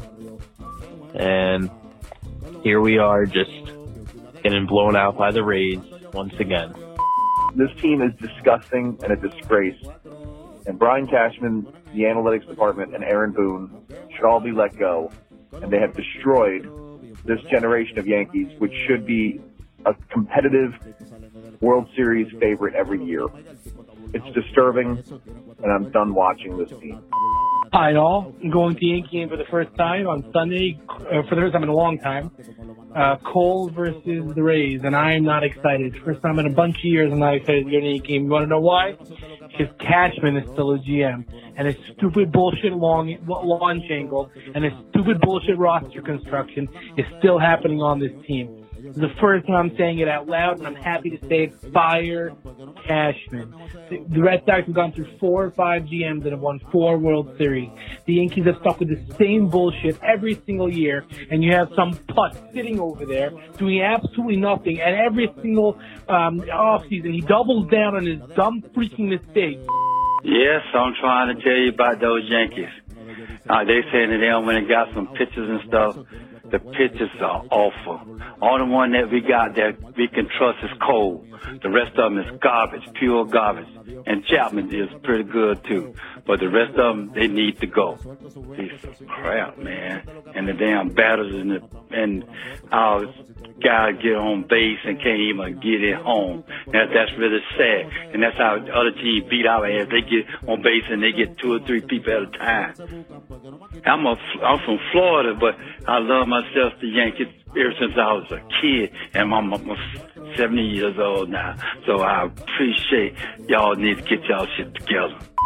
And here we are just getting blown out by the Rays once again. This team is disgusting and a disgrace. And Brian Cashman, the analytics department, and Aaron Boone should all be let go. And they have destroyed this generation of Yankees, which should be a competitive World Series favorite every year. It's disturbing, and I'm done watching this team. Hi, all. I'm going to Yankee game for the first time on Sunday, for the first time in a long time. Cole versus the Rays, and I'm not excited. First time in a bunch of years I'm not excited to go to a Yankee game. You want to know why? Because Cashman is still a GM, and his stupid bullshit launch angle and his stupid bullshit roster construction is still happening on this team. This is the first time I'm saying it out loud, and I'm happy to say it. Fire Cashman. The Red Sox have gone through 4 or 5 GMs that have won 4 World Series. The Yankees have stuck with the same bullshit every single year, and you have some putt sitting over there doing absolutely nothing. And every single offseason, he doubles down on his dumb freaking mistakes. Yes, I'm trying to tell you about those Yankees. They saying that they went and got some pitchers and stuff. The pitchers are awful. Only one that we got that we can trust is Cole. The rest of them is garbage, pure garbage. And Chapman is pretty good too. But the rest of them, they need to go. Piece of crap, man. And the damn batters and our guys get on base and can't even get it home. That's really sad. And that's how the other team beat our ass. They get on base and they get 2 or 3 people at a time. I'm from Florida, but I love myself the Yankees ever since I was a kid, and I'm 70 years old now. So I appreciate y'all need to get y'all shit together.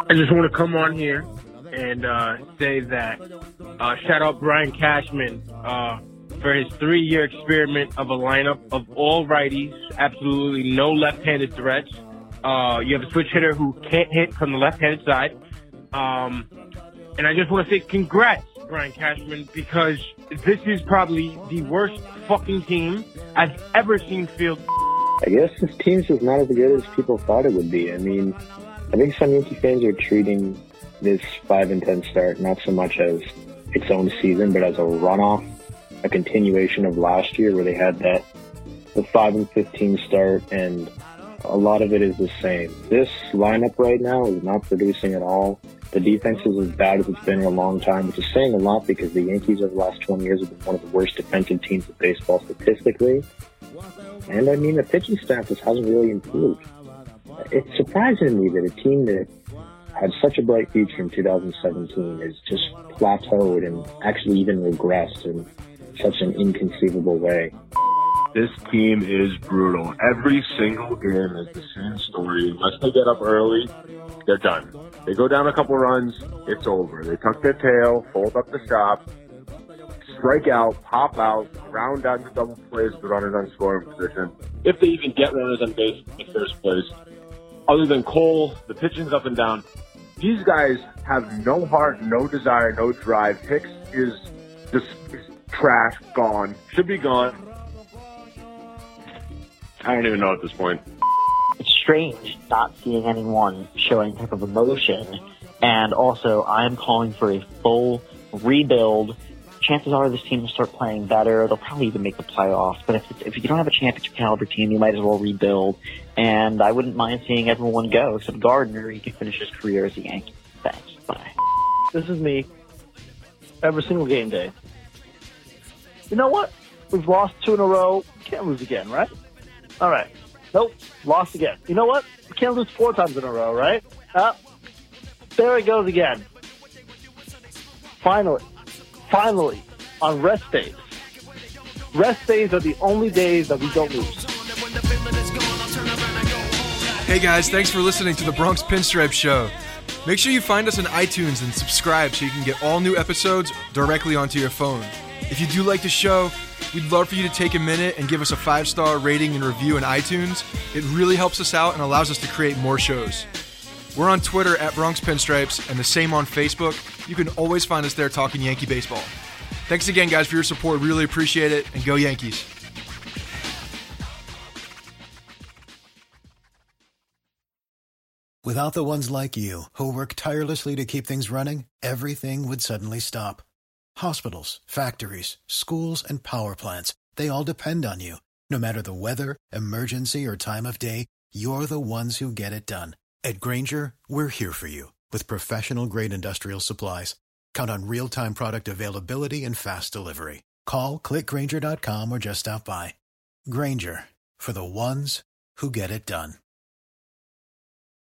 I just want to come on here and say that shout out Brian Cashman for his 3-year experiment of a lineup of all righties, absolutely no left-handed threats. You have a switch hitter who can't hit from the left-handed side. And I just want to say congrats, Brian Cashman, because this is probably the worst fucking team I've ever seen field. I guess this team's just not as good as people thought it would be. I mean, I think some Yankee fans are treating this 5-10 start not so much as its own season, but as a runoff, a continuation of last year where they had the 5-15 start, and a lot of it is the same. This lineup right now is not producing at all. The defense is as bad as it's been in a long time, which is saying a lot because the Yankees over the last 20 years have been one of the worst defensive teams in baseball statistically. And I mean, the pitching staff just hasn't really improved. It's surprising to me that a team that had such a bright future in 2017 has just plateaued and actually even regressed in such an inconceivable way. This team is brutal. Every single game is the same story. Unless they get up early, they're done. They go down a couple runs, it's over. They tuck their tail, fold up the shop, strike out, pop out, ground down to double plays with runners on scoring position. If they even get runners on base in the first place. Other than Cole, the pitching's up and down. These guys have no heart, no desire, no drive. Hicks is just trash, gone. Should be gone. I don't even know at this point. It's strange not seeing anyone show any type of emotion. And also, I'm calling for a full rebuild. Chances are this team will start playing better. They'll probably even make the playoffs. But if you don't have a championship caliber team, you might as well rebuild. And I wouldn't mind seeing everyone go, except Gardner. He can finish his career as a Yankee. Thanks. Bye. This is me. Every single game day. You know what? We've lost 2 in a row. Can't lose again, right? All right. Nope. Lost again. You know what? We can't lose 4 times in a row, right? There it goes again. Finally, on rest days. Rest days are the only days that we don't lose. Hey guys, thanks for listening to the Bronx Pinstripe Show. Make sure you find us on iTunes and subscribe so you can get all new episodes directly onto your phone. If you do like the show, we'd love for you to take a minute and give us a 5-star rating and review in iTunes. It really helps us out and allows us to create more shows. We're on Twitter at Bronx Pinstripes and the same on Facebook. You can always find us there talking Yankee baseball. Thanks again, guys, for your support. Really appreciate it, and go Yankees. Without the ones like you, who work tirelessly to keep things running, everything would suddenly stop. Hospitals, factories, schools, and power plants, they all depend on you. No matter the weather, emergency, or time of day, you're the ones who get it done. At Grainger, we're here for you with professional-grade industrial supplies. Count on real-time product availability and fast delivery. Call, click Grainger.com, or just stop by. Grainger, for the ones who get it done.